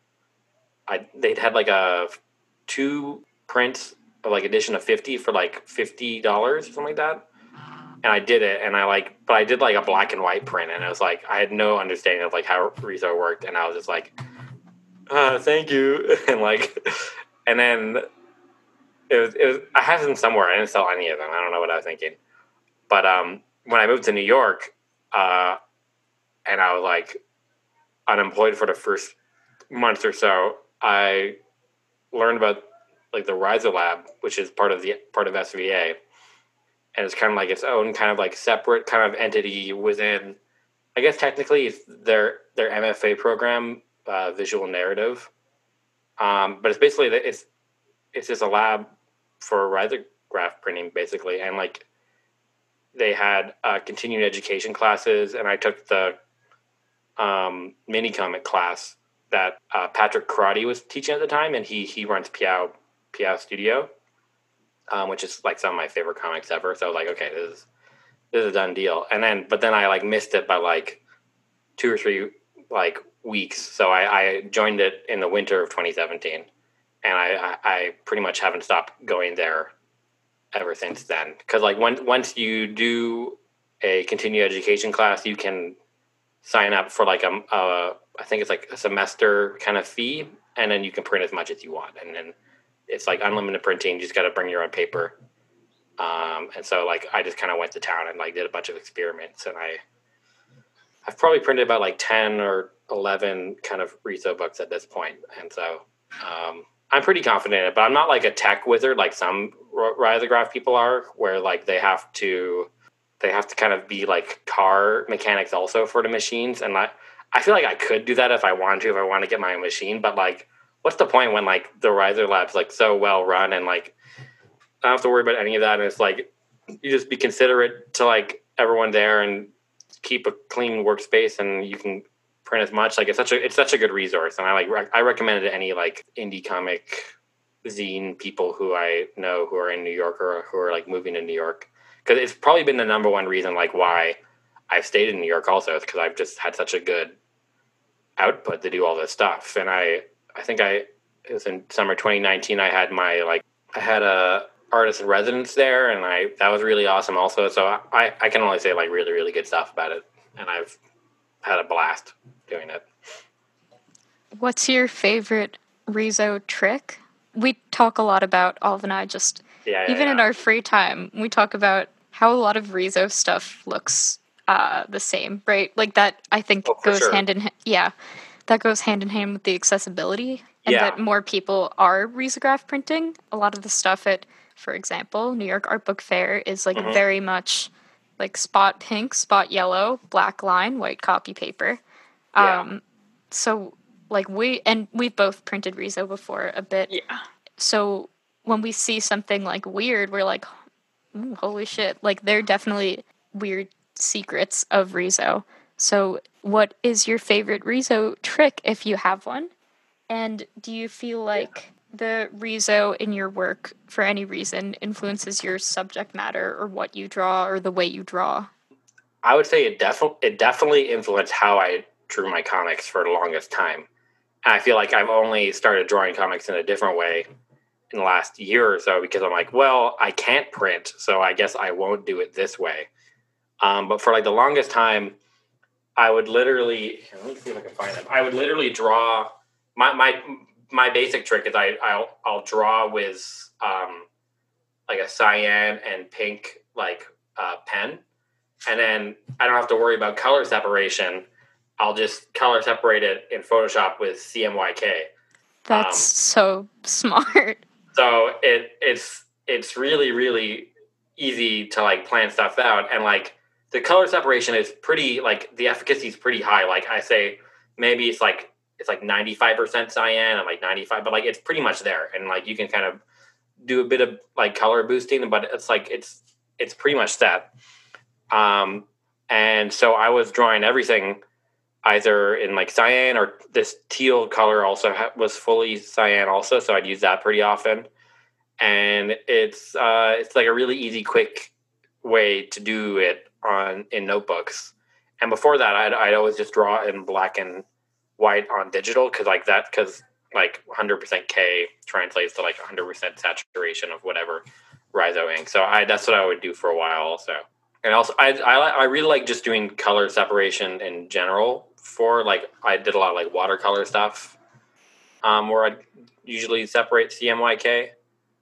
they'd had like a 2 prints of like edition of 50 for like $50 or something like that. And I did it, and but I did like a black and white print, and it was like I had no understanding of like how Riso worked, and I was just like, thank you, and then it was I had them somewhere. I didn't sell any of them. I don't know what I was thinking, but when I moved to New York, and I was like unemployed for the first month or so, I learned about like the Riso Lab, which is part of SVA. And it's kind of like its own kind of like separate kind of entity within, I guess technically it's their MFA program, visual narrative. But it's basically it's just a lab for risograph printing basically. And like they had continuing education classes, and I took the mini comic class that Patrick Karate was teaching at the time, and he runs Piao Studio. Which is like some of my favorite comics ever. So I was like, okay, this is a done deal. But then I like missed it by like 2 or 3 like weeks. So I joined it in the winter of 2017, and I pretty much haven't stopped going there ever since then. Because like once you do a continuing education class, you can sign up for like I think it's like a semester kind of fee, and then you can print as much as you want, and then it's like unlimited printing. You just got to bring your own paper. And so like, I just kind of went to town and like did a bunch of experiments, and I've probably printed about like 10 or 11 kind of Riso books at this point. And so, I'm pretty confident in it, but I'm not like a tech wizard, like some risograph people are, where like they have to kind of be like car mechanics also for the machines. And I feel like I could do that if I wanted to get my own machine, but like, what's the point when like the Riso Lab's like so well run, and like I don't have to worry about any of that, and it's like you just be considerate to like everyone there and keep a clean workspace, and you can print as much. Like it's such a good resource, and I recommend it to any like indie comic zine people who I know who are in New York or who are like moving to New York, because it's probably been the number one reason like why I've stayed in New York also, is because I've just had such a good output to do all this stuff. And I think it was in summer 2019. I had a artist in residence there, and that was really awesome also. So I can only say like really, really good stuff about it, and I've had a blast doing it. What's your favorite Riso trick? We talk a lot about, Olive and I just, even in our free time, we talk about how a lot of Riso stuff looks the same, right? Like that, I think goes hand in hand. Yeah. That goes hand in hand with the accessibility, and that more people are risograph printing. A lot of the stuff at, for example, New York Art Book Fair is like very much like spot pink, spot yellow, black line, white copy paper. So like we've both printed Riso before a bit. Yeah. So when we see something like weird, we're like, holy shit. Like they're definitely weird secrets of Riso. So what is your favorite Riso trick, if you have one? And do you feel like the Riso in your work, for any reason, influences your subject matter or what you draw or the way you draw? I would say it definitely influenced how I drew my comics for the longest time. And I feel like I've only started drawing comics in a different way in the last year or so, because I'm like, well, I can't print, so I guess I won't do it this way. But for like the longest time, I would literally, let me see if I can find them. I would literally draw, my basic trick is I'll draw with like a cyan and pink like pen, and then I don't have to worry about color separation. I'll just color separate it in Photoshop with CMYK. That's so smart. So it's really, really easy to like plan stuff out, and like the color separation is pretty, like the efficacy is pretty high. Like I say, maybe it's like 95% cyan and like 95, but like it's pretty much there, and like you can kind of do a bit of like color boosting, but it's like it's pretty much set. And so I was drawing everything either in like cyan, or this teal color also was fully cyan also, so I'd use that pretty often. And it's like a really easy, quick way to do it in notebooks. And before that, I'd always just draw in black and white on digital, because 100% K translates to like 100% saturation of whatever Rizo ink. So that's what I would do for a while also. And also, I really like just doing color separation in general. I did a lot of like watercolor stuff, where I usually separate CMYK.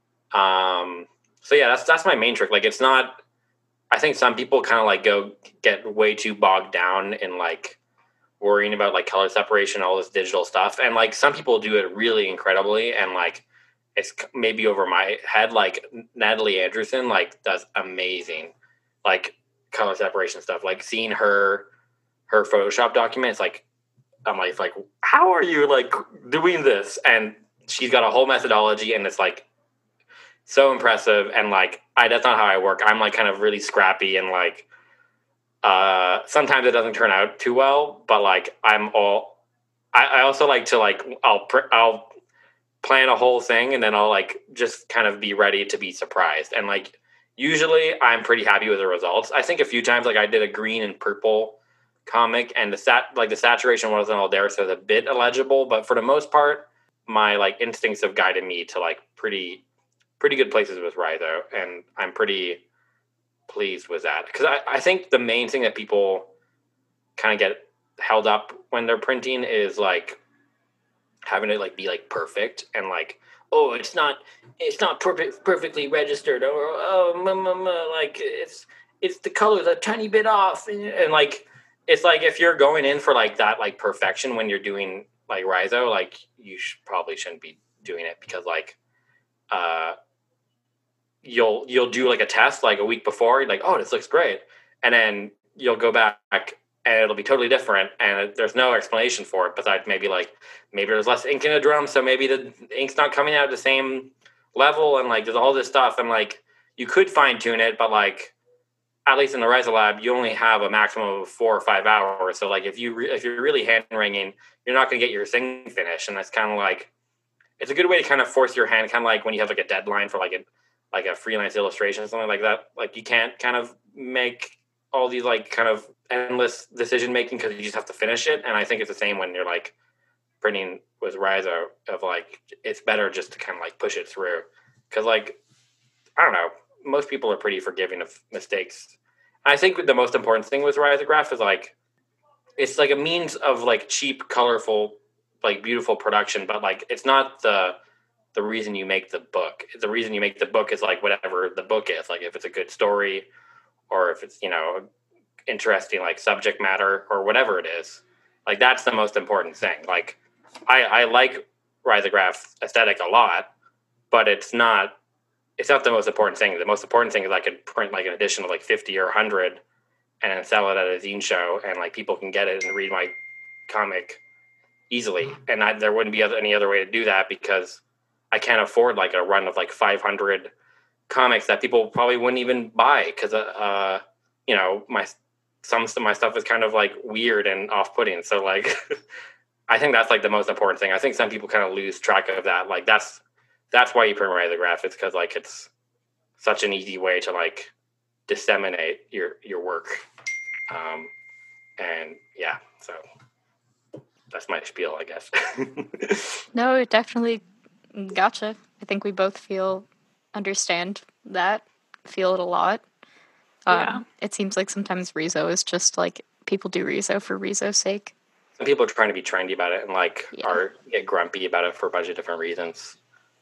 So yeah, that's my main trick. Like, it's not. I think some people kind of like get way too bogged down in like worrying about like color separation, all this digital stuff, and like some people do it really incredibly, and like it's maybe over my head. Like Natalie Anderson like does amazing like color separation stuff. Like seeing her Photoshop documents, like I'm like, how are you like doing this? And she's got a whole methodology, and it's like so impressive. And like that's not how I work. I'm like kind of really scrappy, and like sometimes it doesn't turn out too well, but like I also like to like I'll plan a whole thing, and then I'll like just kind of be ready to be surprised. And like usually I'm pretty happy with the results. I think a few times like I did a green and purple comic, and the saturation wasn't all there, so it's a bit illegible, but for the most part my like instincts have guided me to like pretty good places with Rizo, and I'm pretty pleased with that, because I think the main thing that people kind of get held up when they're printing is like having it like be like perfect, and like, oh, it's not perfectly registered, or like it's the color's a tiny bit off, and like it's like if you're going in for like that like perfection when you're doing like Rizo, like you probably shouldn't be doing it, because like you'll do like a test like a week before, you're like, oh, this looks great, and then you'll go back and it'll be totally different, and there's no explanation for it besides maybe there's less ink in the drum, so maybe the ink's not coming out at the same level, and like there's all this stuff, and like you could fine tune it, but like at least in the Rizo lab you only have a maximum of 4 or 5 hours, so like if you're really hand wringing, you're not going to get your thing finished. And that's kind of like, it's a good way to kind of force your hand, kind of like when you have like a deadline for like a freelance illustration or something like that. Like you can't kind of make all these like kind of endless decision making, because you just have to finish it. And I think it's the same when you're like printing with Rizo, of like it's better just to kind of like push it through, because like I don't know, most people are pretty forgiving of mistakes. And I think the most important thing with Risograph is like it's like a means of like cheap, colorful, like beautiful production, but like it's not the reason you make the book. The reason you make the book is like whatever the book is, like if it's a good story, or if it's, you know, interesting like subject matter, or whatever it is. Like that's the most important thing. Like I like Risograph aesthetic a lot, but it's not the most important thing. The most important thing is I could print like an edition of like 50 or 100 and then sell it at a zine show, and like people can get it and read my comic easily. And there wouldn't be any other way to do that, because I can't afford like a run of like 500 comics that people probably wouldn't even buy, because you know, some of my stuff is kind of like weird and off-putting. So like I think that's like the most important thing. I think some people kind of lose track of that. Like that's why you print Risograph. It's because like it's such an easy way to like disseminate your work. And yeah, so that's my spiel, I guess. No, definitely gotcha. I think we both understand that, feel it a lot. Yeah. It seems like sometimes Rizo is just like people do Rizo for Rizo's sake. Some people are trying to be trendy about it and like get grumpy about it for a bunch of different reasons.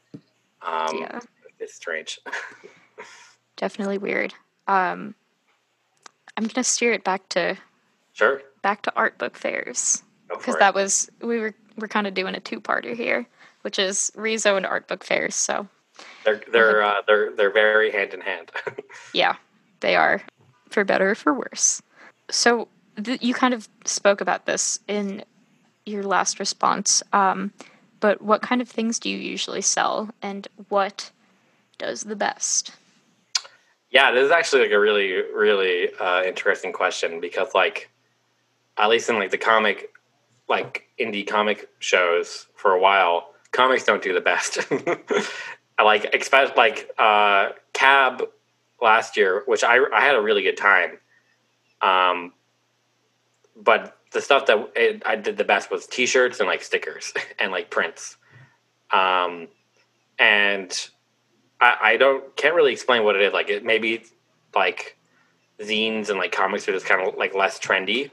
It's strange. Definitely weird. I'm gonna steer it back to art book fairs, because we're kind of doing a two-parter here, which is Rizo and art book fairs. So they're very hand in hand. Yeah, they are, for better or for worse. So you kind of spoke about this in your last response, but what kind of things do you usually sell, and what does the best? Yeah, this is actually like a really, really interesting question because like at least in like the comic, like indie comic shows for a while, comics don't do the best. I like expect like Cab last year, which I had a really good time. Um, but the stuff that I did the best was T-shirts and like stickers and like prints. Um, and I don't can't really explain what it is. Like it maybe like zines and like comics are just kind of like less trendy.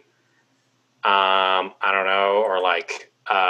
I don't know, or like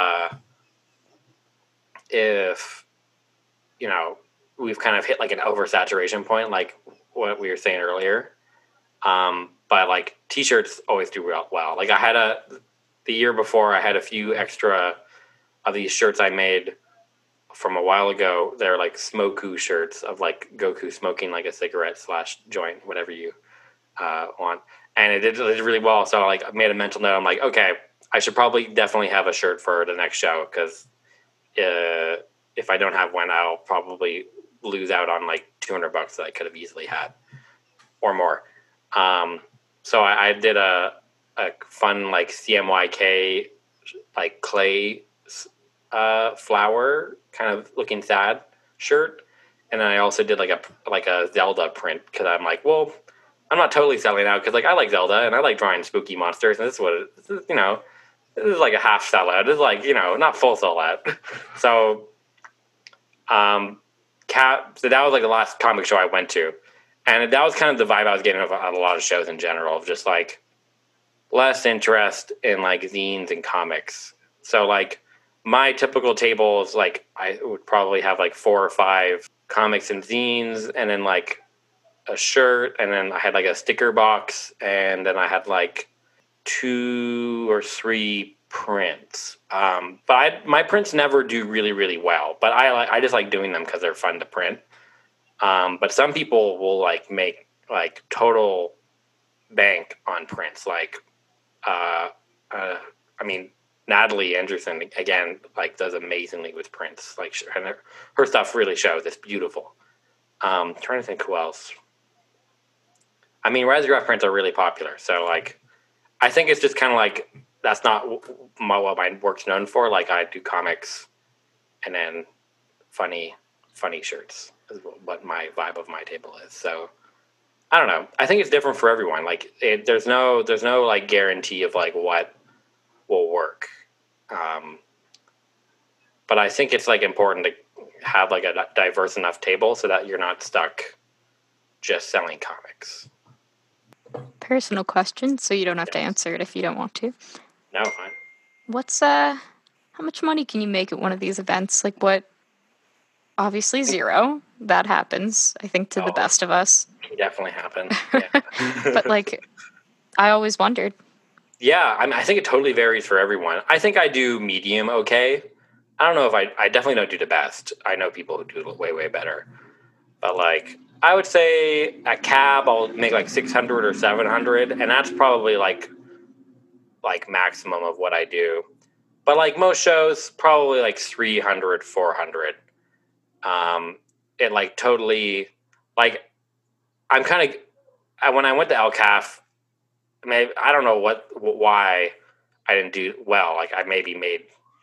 if you know we've kind of hit like an oversaturation point, like what we were saying earlier. But like t-shirts always do real well. Like the year before I had a few extra of these shirts I made from a while ago. They're like Smoku shirts of like Goku smoking like a cigarette / joint, whatever you want. And it did really well. So like I made a mental note. I'm like, okay, I should probably definitely have a shirt for the next show because if I don't have one, I'll probably lose out on like $200 that I could have easily had or more. So I did a fun like CMYK like clay flower kind of looking sad shirt, and then I also did like a Zelda print because I'm like, well, I'm not totally selling out because like I like Zelda and I like drawing spooky monsters, and this is what this is like a half sellout. This is like not full sellout. So so that was like the last comic show I went to, and that was kind of the vibe I was getting on a lot of shows in general, of just like less interest in like zines and comics. So like my typical table is like I would probably have like 4 or 5 comics and zines, and then like a shirt, and then I had like a sticker box, and then I had like 2 or 3 prints. But my prints never do really, really well. But I just like doing them because they're fun to print. But some people will like make like total bank on prints. Like, I mean, Natalie Anderson again like does amazingly with prints. Like her stuff really shows. It's beautiful. Trying to think who else. I mean, Risograph prints are really popular. So like, I think it's just kind of like that's not what my work's known for. Like I do comics, and then funny shirts is what my vibe of my table is. So I don't know. I think it's different for everyone. Like there's no like guarantee of like what will work. But I think it's like important to have like a diverse enough table so that you're not stuck just selling comics. Personal question, so you don't have to answer it if you don't want to. No, fine. What's how much money can you make at one of these events? Like what? Obviously 0. That happens, I think, to the best of us. It definitely happens. Yeah. But like, I always wondered. Yeah, I think it totally varies for everyone. I think I do medium okay. I don't know if I definitely don't do the best. I know people who do way, way better. But like, I would say at Cab, I'll make like 600 or 700, and that's probably like maximum of what I do. But like most shows, probably like 300, 400. It like totally, like, I'm kind of, when I went to LCAF, maybe, I don't know why I didn't do well. Like I maybe made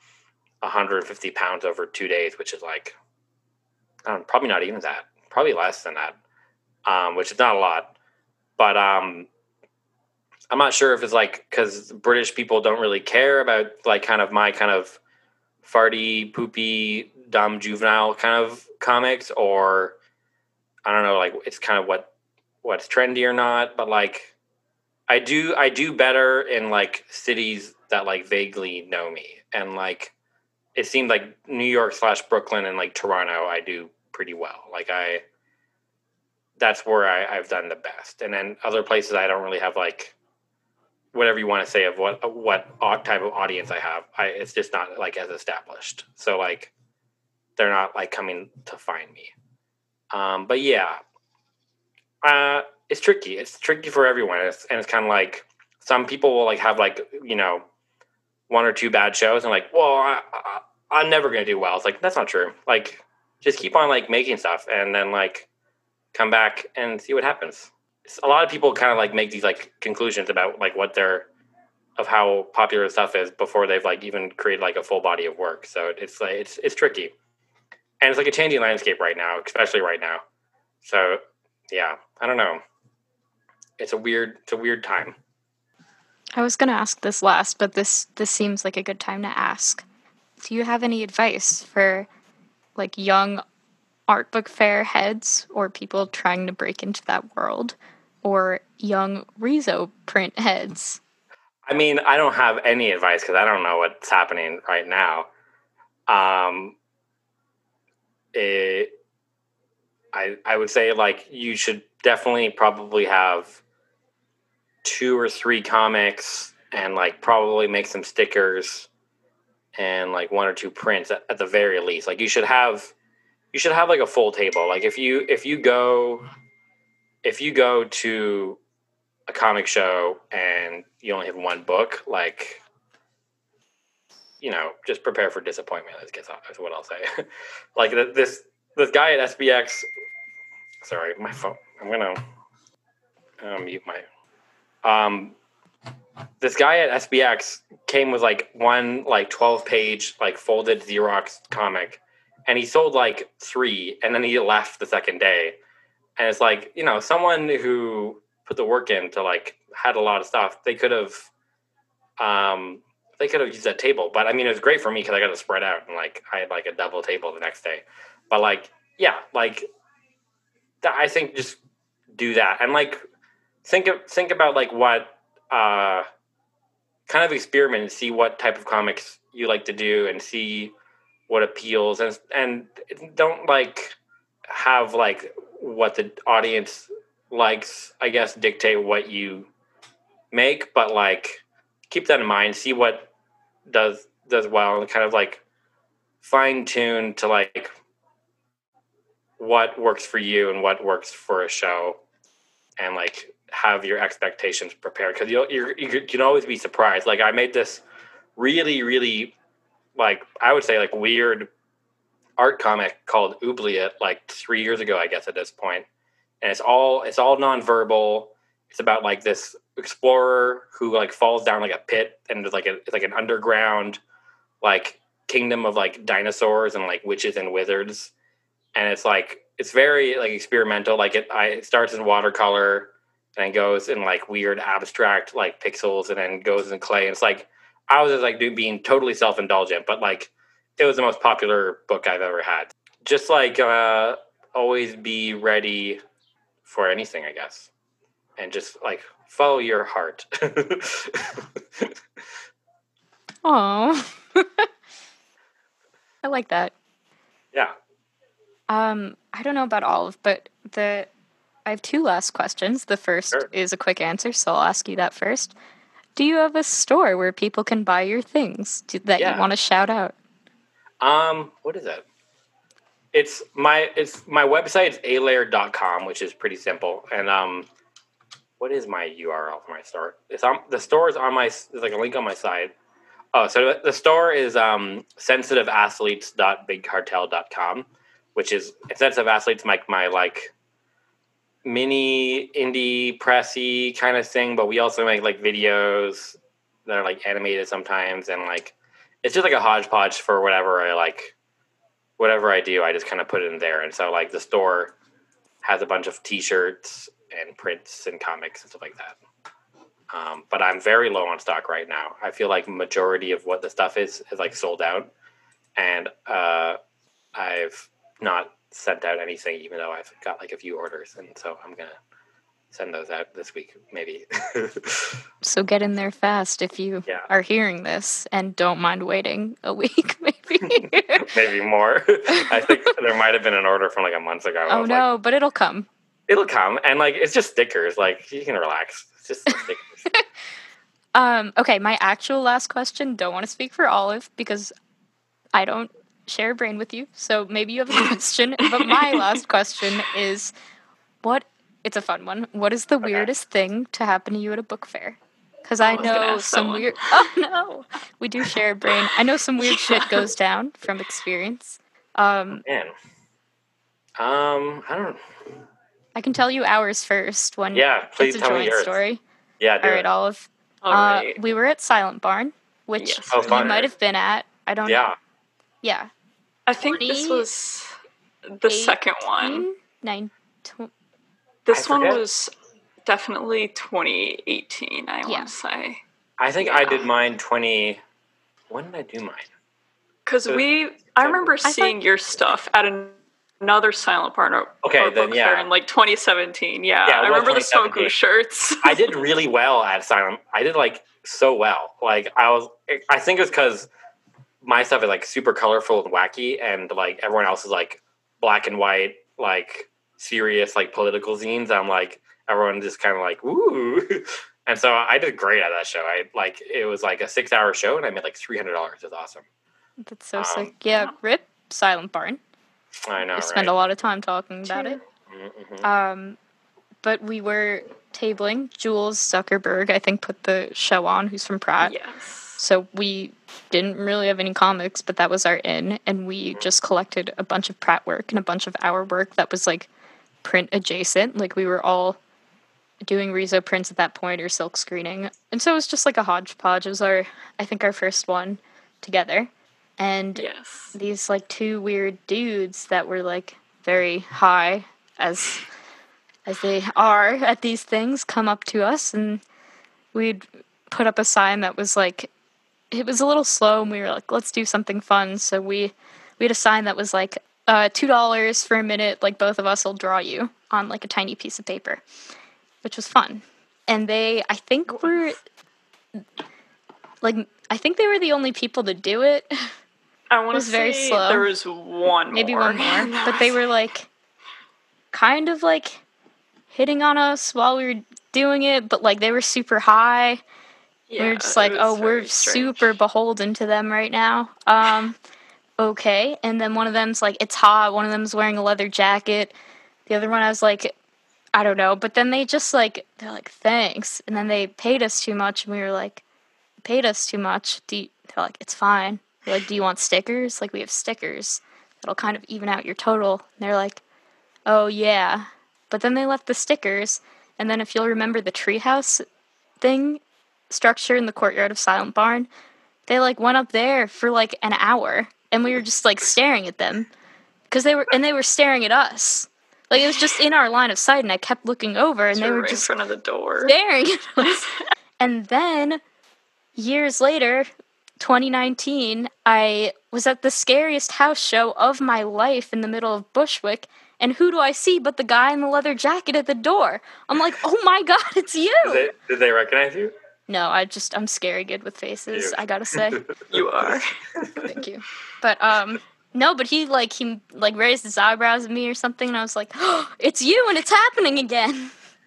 150 pounds over 2 days, which is like, probably not even that, probably less than that, which is not a lot. But I'm not sure if it's like because British people don't really care about like kind of my kind of farty, poopy, dumb, juvenile kind of comics, or I don't know, like it's kind of what's trendy or not. But like I do better in like cities that like vaguely know me, and like it seemed like New York / Brooklyn and like Toronto I do pretty well. Like that's where I've done the best, and then other places I don't really have like whatever you want to say of what type of audience I have. It's just not like as established. So like they're not like coming to find me. But yeah, it's tricky. It's tricky for everyone. And it's kind of like some people will like have like, 1 or 2 bad shows and like, well, I'm never going to do well. It's like, that's not true. Like just keep on like making stuff. And then like come back and see what happens. A lot of people kind of like make these like conclusions about like what they're of how popular stuff is before they've like even created like a full body of work. So it's like it's tricky, and it's like a changing landscape right now, especially right now. So yeah, I don't know. It's a weird time. I was gonna ask this last, but this seems like a good time to ask. Do you have any advice for like young art book fair heads or people trying to break into that world, or young Rezo print heads? I mean, I don't have any advice because I don't know what's happening right now. I would say like you should definitely probably have 2 or 3 comics and like probably make some stickers and like 1 or 2 prints at the very least. Like you should have like a full table. Like if you go to a comic show and you only have 1 book, like, you know, just prepare for disappointment. I guess that's what I'll say. Like this guy at SBX. Sorry, my phone. I'm gonna mute my. This guy at SBX came with like 1 like 12-page like folded Xerox comic, and he sold like 3, and then he left the second day. And it's like, you know, someone who put the work in to like had a lot of stuff, they could have used that table. But I mean, it was great for me because I got to spread out and like I had like a double table the next day. But like, yeah, like I think just do that and like think about like what kind of experiment and see what type of comics you like to do and see what appeals and don't like have like what the audience likes, I guess, dictate what you make, but like keep that in mind, see what does well and kind of like fine tune to like what works for you and what works for a show, and like have your expectations prepared because you can always be surprised. Like I made this really like I would say like weird art comic called Oubliette like 3 years ago, I guess at this point, and it's all nonverbal. It's about like this explorer who like falls down like a pit and there's like it's like an underground like kingdom of like dinosaurs and like witches and wizards, and it's like it's very like experimental. Like it starts in watercolor and goes in like weird abstract like pixels and then goes in clay. And it's like I was just like being totally self-indulgent, but like it was the most popular book I've ever had. Just like always be ready for anything, I guess, and just like follow your heart. Oh, I like that. Yeah. I don't know about Olive, but I have 2 last questions. The first Sure. is a quick answer, so I'll ask you that first. Do you have a store where people can buy your things that you want to shout out? What is that? It's my website's alair.com, which is pretty simple. And what is my URL for my store? The store is on there's like a link on my site. Oh, so the store is sensitiveathletes.bigcartel.com, which is Sensitive Athletes, my like mini indie pressy kind of thing, but we also make like videos that are like animated sometimes, and like it's just like a hodgepodge for whatever I do, I just kind of put it in there. And so like the store has a bunch of t-shirts and prints and comics and stuff like that. But I'm very low on stock right now. I feel like majority of what the stuff is like sold out, and I've not sent out anything, even though I've got like a few orders, and so I'm gonna send those out this week, maybe. So get in there fast if you are hearing this and don't mind waiting a week, maybe. Maybe more. I think there might have been an order from like a month ago. Oh no, but it'll come. It'll come, and like it's just stickers. Like you can relax. It's just stickers. Okay, my actual last question, don't want to speak for Olive because I don't share a brain with you, so maybe you have a question. But my last question is, it's a fun one. What is the weirdest thing to happen to you at a book fair? Because I know some weird... Oh, no. We do share a brain. I know some weird shit goes down from experience. Man. I don't... I can tell you ours first. When Yeah, please it's a tell me joint yours. story. Yeah, do All right, it. Olive. All right. We were at Silent Barn, which Yes. Oh, you fun. might have been at. I don't know. Yeah. Yeah. I think this was the second one. 9, This I one forget. was definitely 2018, I Yeah. want to say. I think Yeah. I did mine 20. When did I do mine? Because I remember seeing your stuff at another Silent Barn or book fair in like 2017. Yeah, Yeah, it I was remember the Smoke 2017. Goose shirts. I did really well at Silent. I did like so well. Like I think it's because my stuff is like super colorful and wacky, and like everyone else is like black and white, like serious, like political zines. I'm like everyone just kind of like woo, and so I did great at that show. It was like a 6-hour show, and I made like $300. It was awesome. That's so sick. Yeah, rip Silent Barn. I know. We spent a lot of time talking about it. Mm-hmm. But we were tabling. Jules Zuckerberg, I think, put the show on, who's from Pratt. Yes. So we didn't really have any comics, but that was our in, and we just collected a bunch of Pratt work and a bunch of our work that was, like, print adjacent. Like, we were all doing Rezo prints at that point or silk screening. And so it was just, like, a hodgepodge. It was our first one together. And these, like, two weird dudes that were, like, very high as they are at these things come up to us, and we'd put up a sign that was, like, it was a little slow, and we were like, let's do something fun. So we had a sign that was, like, $2 for a minute, like, both of us will draw you on, like, a tiny piece of paper, which was fun. And I think they were the only people to do it. I want to say very slow. There was one Maybe more. one more. But they were, like, kind of, like, hitting on us while we were doing it, but, like, they were super high. Yeah, we were just like, oh, we're super beholden to them right now. Okay. And then one of them's like, it's hot. One of them's wearing a leather jacket. The other one, I was like, I don't know. But then they just, like, they're like, thanks. And then they paid us too much, and we were like, paid us too much. They're like, it's fine. We're like, do you want stickers? Like, we have stickers that'll kind of even out your total. And they're like, oh, yeah. But then they left the stickers, and then if you'll remember the treehouse thing structure in the courtyard of Silent Barn, they, like, went up there for, like, an hour, and we were just, like, staring at them, because they were staring at us. Like, it was just in our line of sight, and I kept looking over, and they were just in front of the door staring at us. And then, years later, 2019, I was at the scariest house show of my life in the middle of Bushwick, and who do I see but the guy in the leather jacket at the door? I'm like, oh my god, it's you! Did they recognize you? No, I'm scary good with faces, I gotta say. You are. Thank you. But, no, but he raised his eyebrows at me or something, and I was like, oh, it's you, and it's happening again!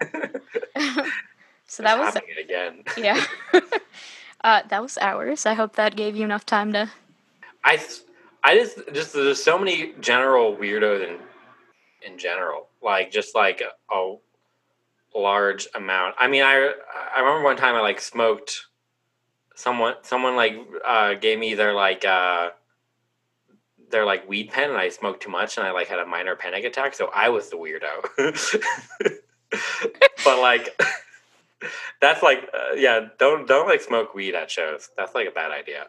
So that was happening again. Yeah. That was ours. I hope that gave you enough time to... I just there's so many general weirdos in general, like just like a large amount. I mean, I remember one time I like smoked someone like gave me their weed pen, and I smoked too much, and I like had a minor panic attack, so I was the weirdo. But like that's like don't like smoke weed at shows. That's like a bad idea.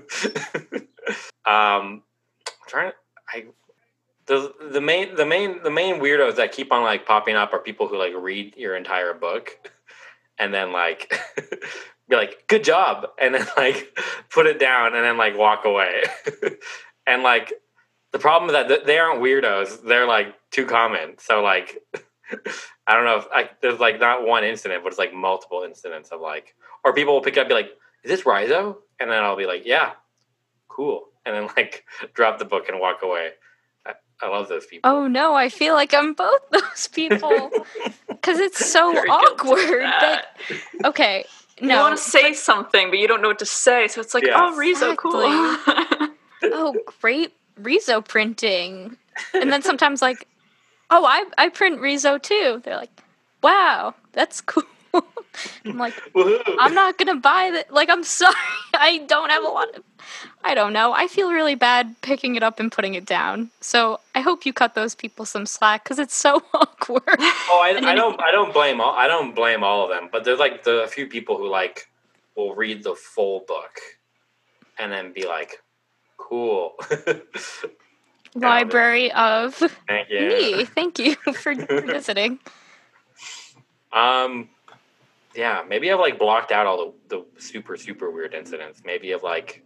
The main weirdos that keep on like popping up are people who like read your entire book and then like be like, good job, and then like put it down and then like walk away. And like the problem is that they aren't weirdos, they're like too common. So like I don't know if there's like not one incident, but it's like multiple incidents of like, or people will pick up and be like, is this Rizo? And then I'll be like, yeah, cool, and then like drop the book and walk away. I love those people. Oh no, I feel like I'm both those people. Because it's so awkward. Okay, no. You want to say something, but you don't know what to say, so it's like, oh, Rizo, cool. Oh, great Rizo printing. And then sometimes like, oh, I print Rizo too. They're like, wow, that's cool. I'm like, Woohoo! I'm not gonna buy that. Like, I'm sorry, I don't have a lot of. I don't know. I feel really bad picking it up and putting it down. So I hope you cut those people some slack because it's so awkward. Oh, And I then- don't blame all of them, but there's like a few people who like will read the full book and then be like, cool. Library of Thank you. me. Thank you for visiting. Yeah, maybe I've like blocked out all the super super weird incidents. Maybe I've like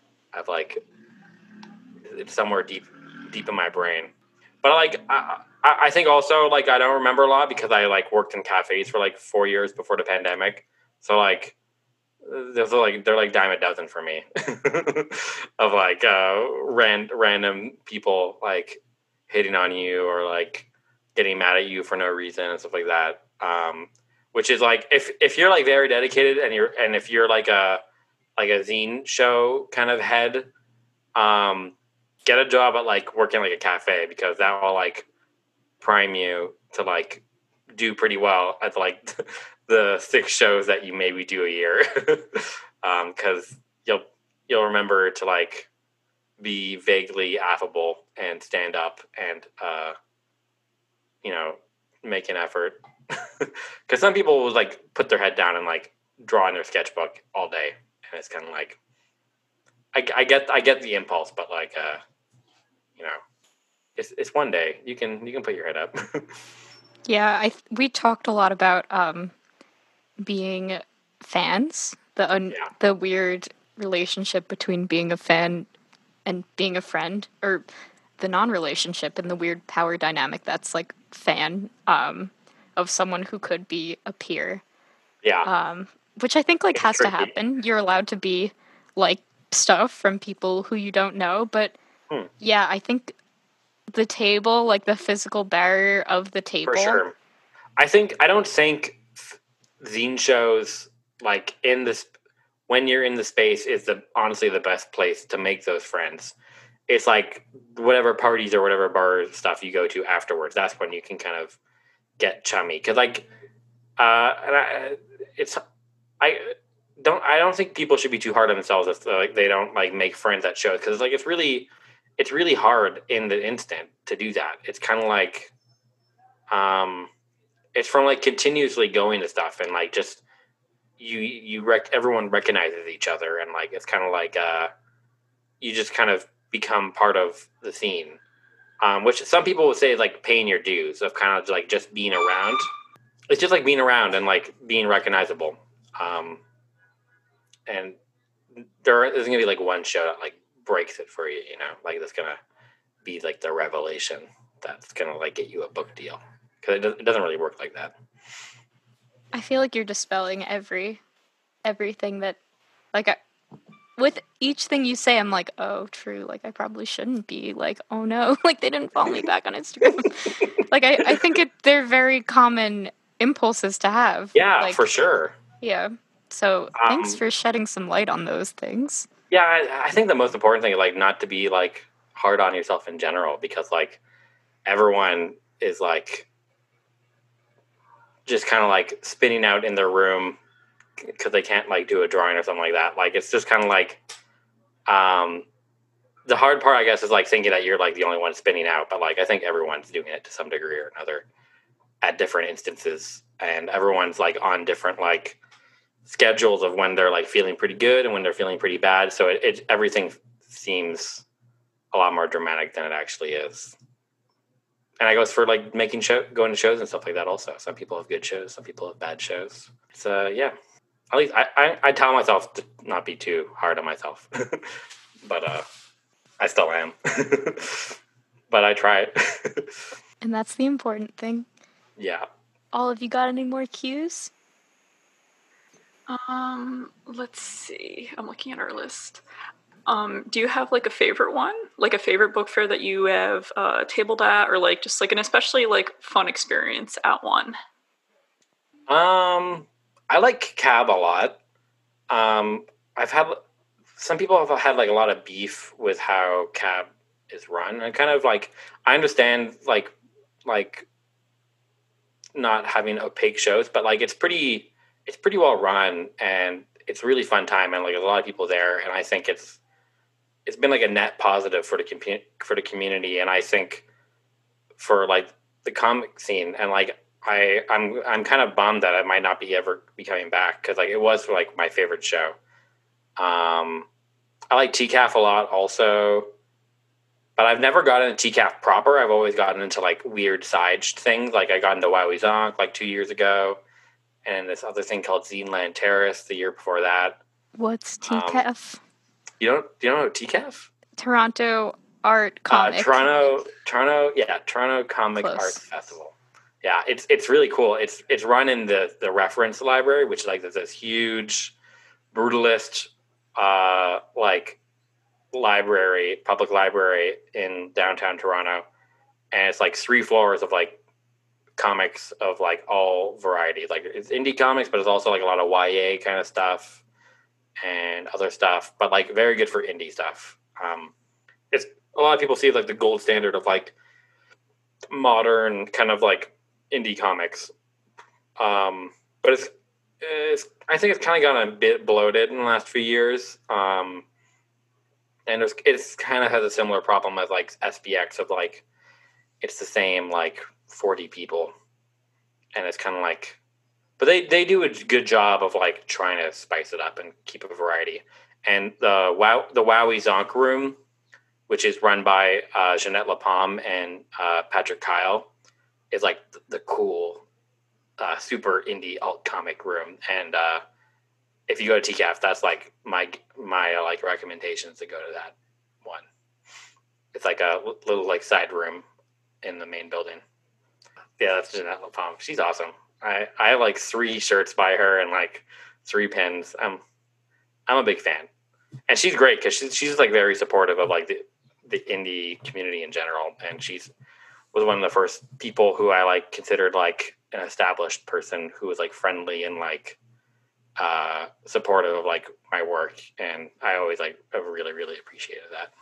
it's somewhere deep in my brain. But like I think also like I don't remember a lot because I like worked in cafes for like 4 years before the pandemic. So like they're like dime a dozen for me of like random people like hitting on you or like getting mad at you for no reason and stuff like that. Which is like if you're like very dedicated and if you're like a zine show kind of head, get a job at like working like a cafe because that will like prime you to like do pretty well at like the 6 shows that you maybe do a year. Because you'll remember to like be vaguely affable and stand up and make an effort. Because some people will like put their head down and like draw in their sketchbook all day, and it's kind of like I get the impulse, but like it's one day you can put your head up. Yeah, we talked a lot about being fans, the weird relationship between being a fan and being a friend, or the non-relationship and the weird power dynamic that's like fan of someone who could be a peer. Yeah. Which I think like It's has tricky. to happen. You're allowed to be like stuff from people who you don't know, but yeah, I think the table, like the physical barrier of the table. For sure. I don't think zine shows like in this when you're in the space is honestly the best place to make those friends. It's like whatever parties or whatever bar stuff you go to afterwards. That's when you can kind of get chummy because like I don't think people should be too hard on themselves if like they don't like make friends at shows because like it's really hard in the instant to do that. It's kind of like it's from like continuously going to stuff and like just everyone recognizes each other and like it's kind of like you just kind of become part of the scene, which some people would say is like paying your dues of kind of like just being around. It's just like being around and like being recognizable. And there isn't gonna be like one show that like breaks it for you, like that's gonna be like the revelation that's gonna like get you a book deal because it doesn't really work like that. I feel like you're dispelling everything that like with each thing you say, I'm like, oh, true. Like, I probably shouldn't be. Like, oh no, like they didn't follow me back on Instagram. Like, I think they're very common impulses to have. Yeah, like, for sure. Yeah. So thanks for shedding some light on those things. Yeah, I think the most important thing is like not to be like hard on yourself in general because like everyone is like just kind of like spinning out in their room because they can't like do a drawing or something like that. Like it's just kind of like the hard part I guess is like thinking that you're like the only one spinning out, but like I think everyone's doing it to some degree or another at different instances, and everyone's like on different like schedules of when they're like feeling pretty good and when they're feeling pretty bad, so it everything seems a lot more dramatic than it actually is. And I goes for like going to shows and stuff like that also. Some people have good shows, some people have bad shows. So yeah, at least I tell myself to not be too hard on myself. But I still am. But I try it. And that's the important thing. Yeah. All of you got any more cues? Let's see. I'm looking at our list. Do you have like a favorite one? Like a favorite book fair that you have tabled at, or like just like an especially like fun experience at one? I like Cab a lot. I've had some people have had like a lot of beef with how Cab is run. And kind of like I understand like not having opaque shows, but like it's pretty it's pretty well run, and it's a really fun time, and like a lot of people there, and I think it's been like a net positive for the community, and I think for like the comic scene, and like I'm kind of bummed that I might not be ever be coming back, because like it was like my favorite show. I like TCAF a lot also, but I've never gotten into TCAF proper. I've always gotten into like weird side things. Like I got into Wowie Zonk like 2 years ago, and this other thing called Zineland Terrace the year before that. What's TCAF? You don't know TCAF? Toronto Art Comic. Toronto Comic Close. Arts Festival. Yeah, it's really cool. It's run in the Reference Library, which is like this huge brutalist like public library in downtown Toronto, and it's like 3 floors of like comics of like all varieties. Like it's indie comics, but it's also like a lot of YA kind of stuff and other stuff, but like very good for indie stuff. It's a lot of people see like the gold standard of like modern kind of like indie comics, but it's I think it's kind of gotten a bit bloated in the last few years, and it's kind of has a similar problem as like SPX of like it's the same like 40 people, and it's kind of like, but they do a good job of like trying to spice it up and keep a variety. And the Wowie Zonk room, which is run by Jeanette Lapalme and Patrick Kyle, is like the cool super indie alt comic room. And if you go to TCAF, that's like my like recommendations to go to that one. It's like a little like side room in the main building. Yeah, that's Jeanette Lapalme. She's awesome. I have like 3 shirts by her and like 3 pins. I'm a big fan, and she's great because she's like very supportive of like the indie community in general, and was one of the first people who I like considered like an established person who was like friendly and like supportive of like my work, and I always like have really, really appreciated that.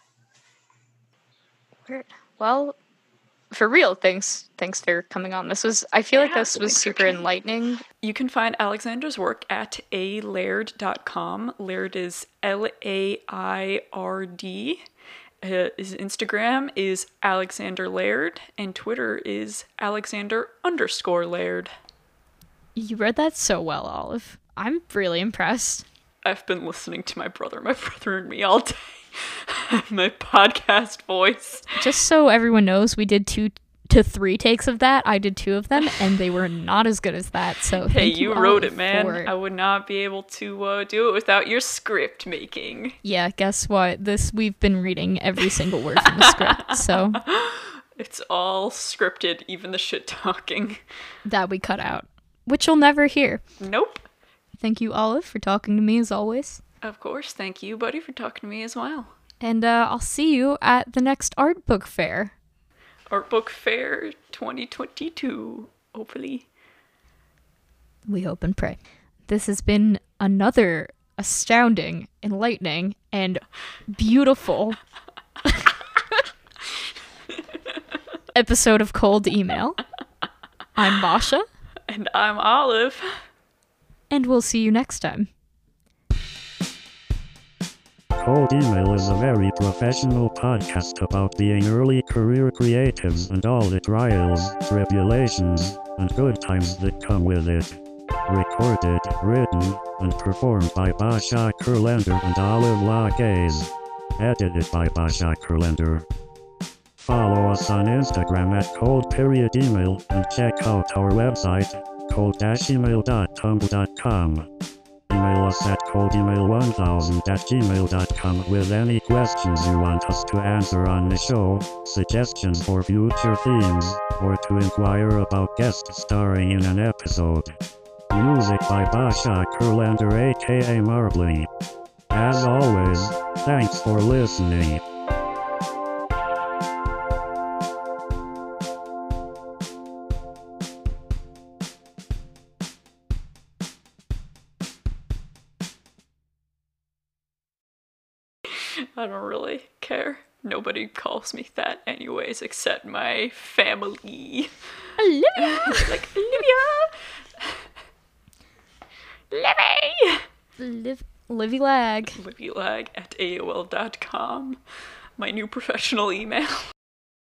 Weird. Well, for real, thanks for coming on. I feel like this was super enlightening. You can find Alexander's work at alaird.com. Laird is Laird. His Instagram is Alexander Laird, and Twitter is Alexander_Laird. You read that so well, Olive. I'm really impressed. I've been listening to my brother and me all day. My podcast voice. Just so everyone knows, we did 2 to 3 takes of that. I did 2 of them, and they were not as good as that. So hey, you wrote it, man. I would not be able to do it without your script making. Yeah, guess what? We've been reading every single word from the script, so it's all scripted, even the shit talking that we cut out, which you'll never hear. Nope. Thank you, Olive, for talking to me as always. Of course, thank you, buddy, for talking to me as well. And I'll see you at the next art book fair. Art Book Fair 2022, hopefully. We hope and pray. This has been another astounding, enlightening, and beautiful episode of Cold Email. I'm Basha. And I'm Olive. And we'll see you next time. Cold Email is a very professional podcast about being early career creatives and all the trials, tribulations, and good times that come with it. Recorded, written, and performed by Basha Kurlander and Olive Lagaze. Edited by Basha Kurlander. Follow us on Instagram at cold_email and check out our website, cold-email.tumblr.com. Email us at coldemail1000@gmail.com with any questions you want us to answer on the show, suggestions for future themes, or to inquire about guest starring in an episode. Music by Basha Kurlander aka Marbly. As always, thanks for listening. I don't really care. Nobody calls me that anyways, except my family. Olivia! Like, Olivia! Livy Lag. Livylag at AOL.com. My new professional email.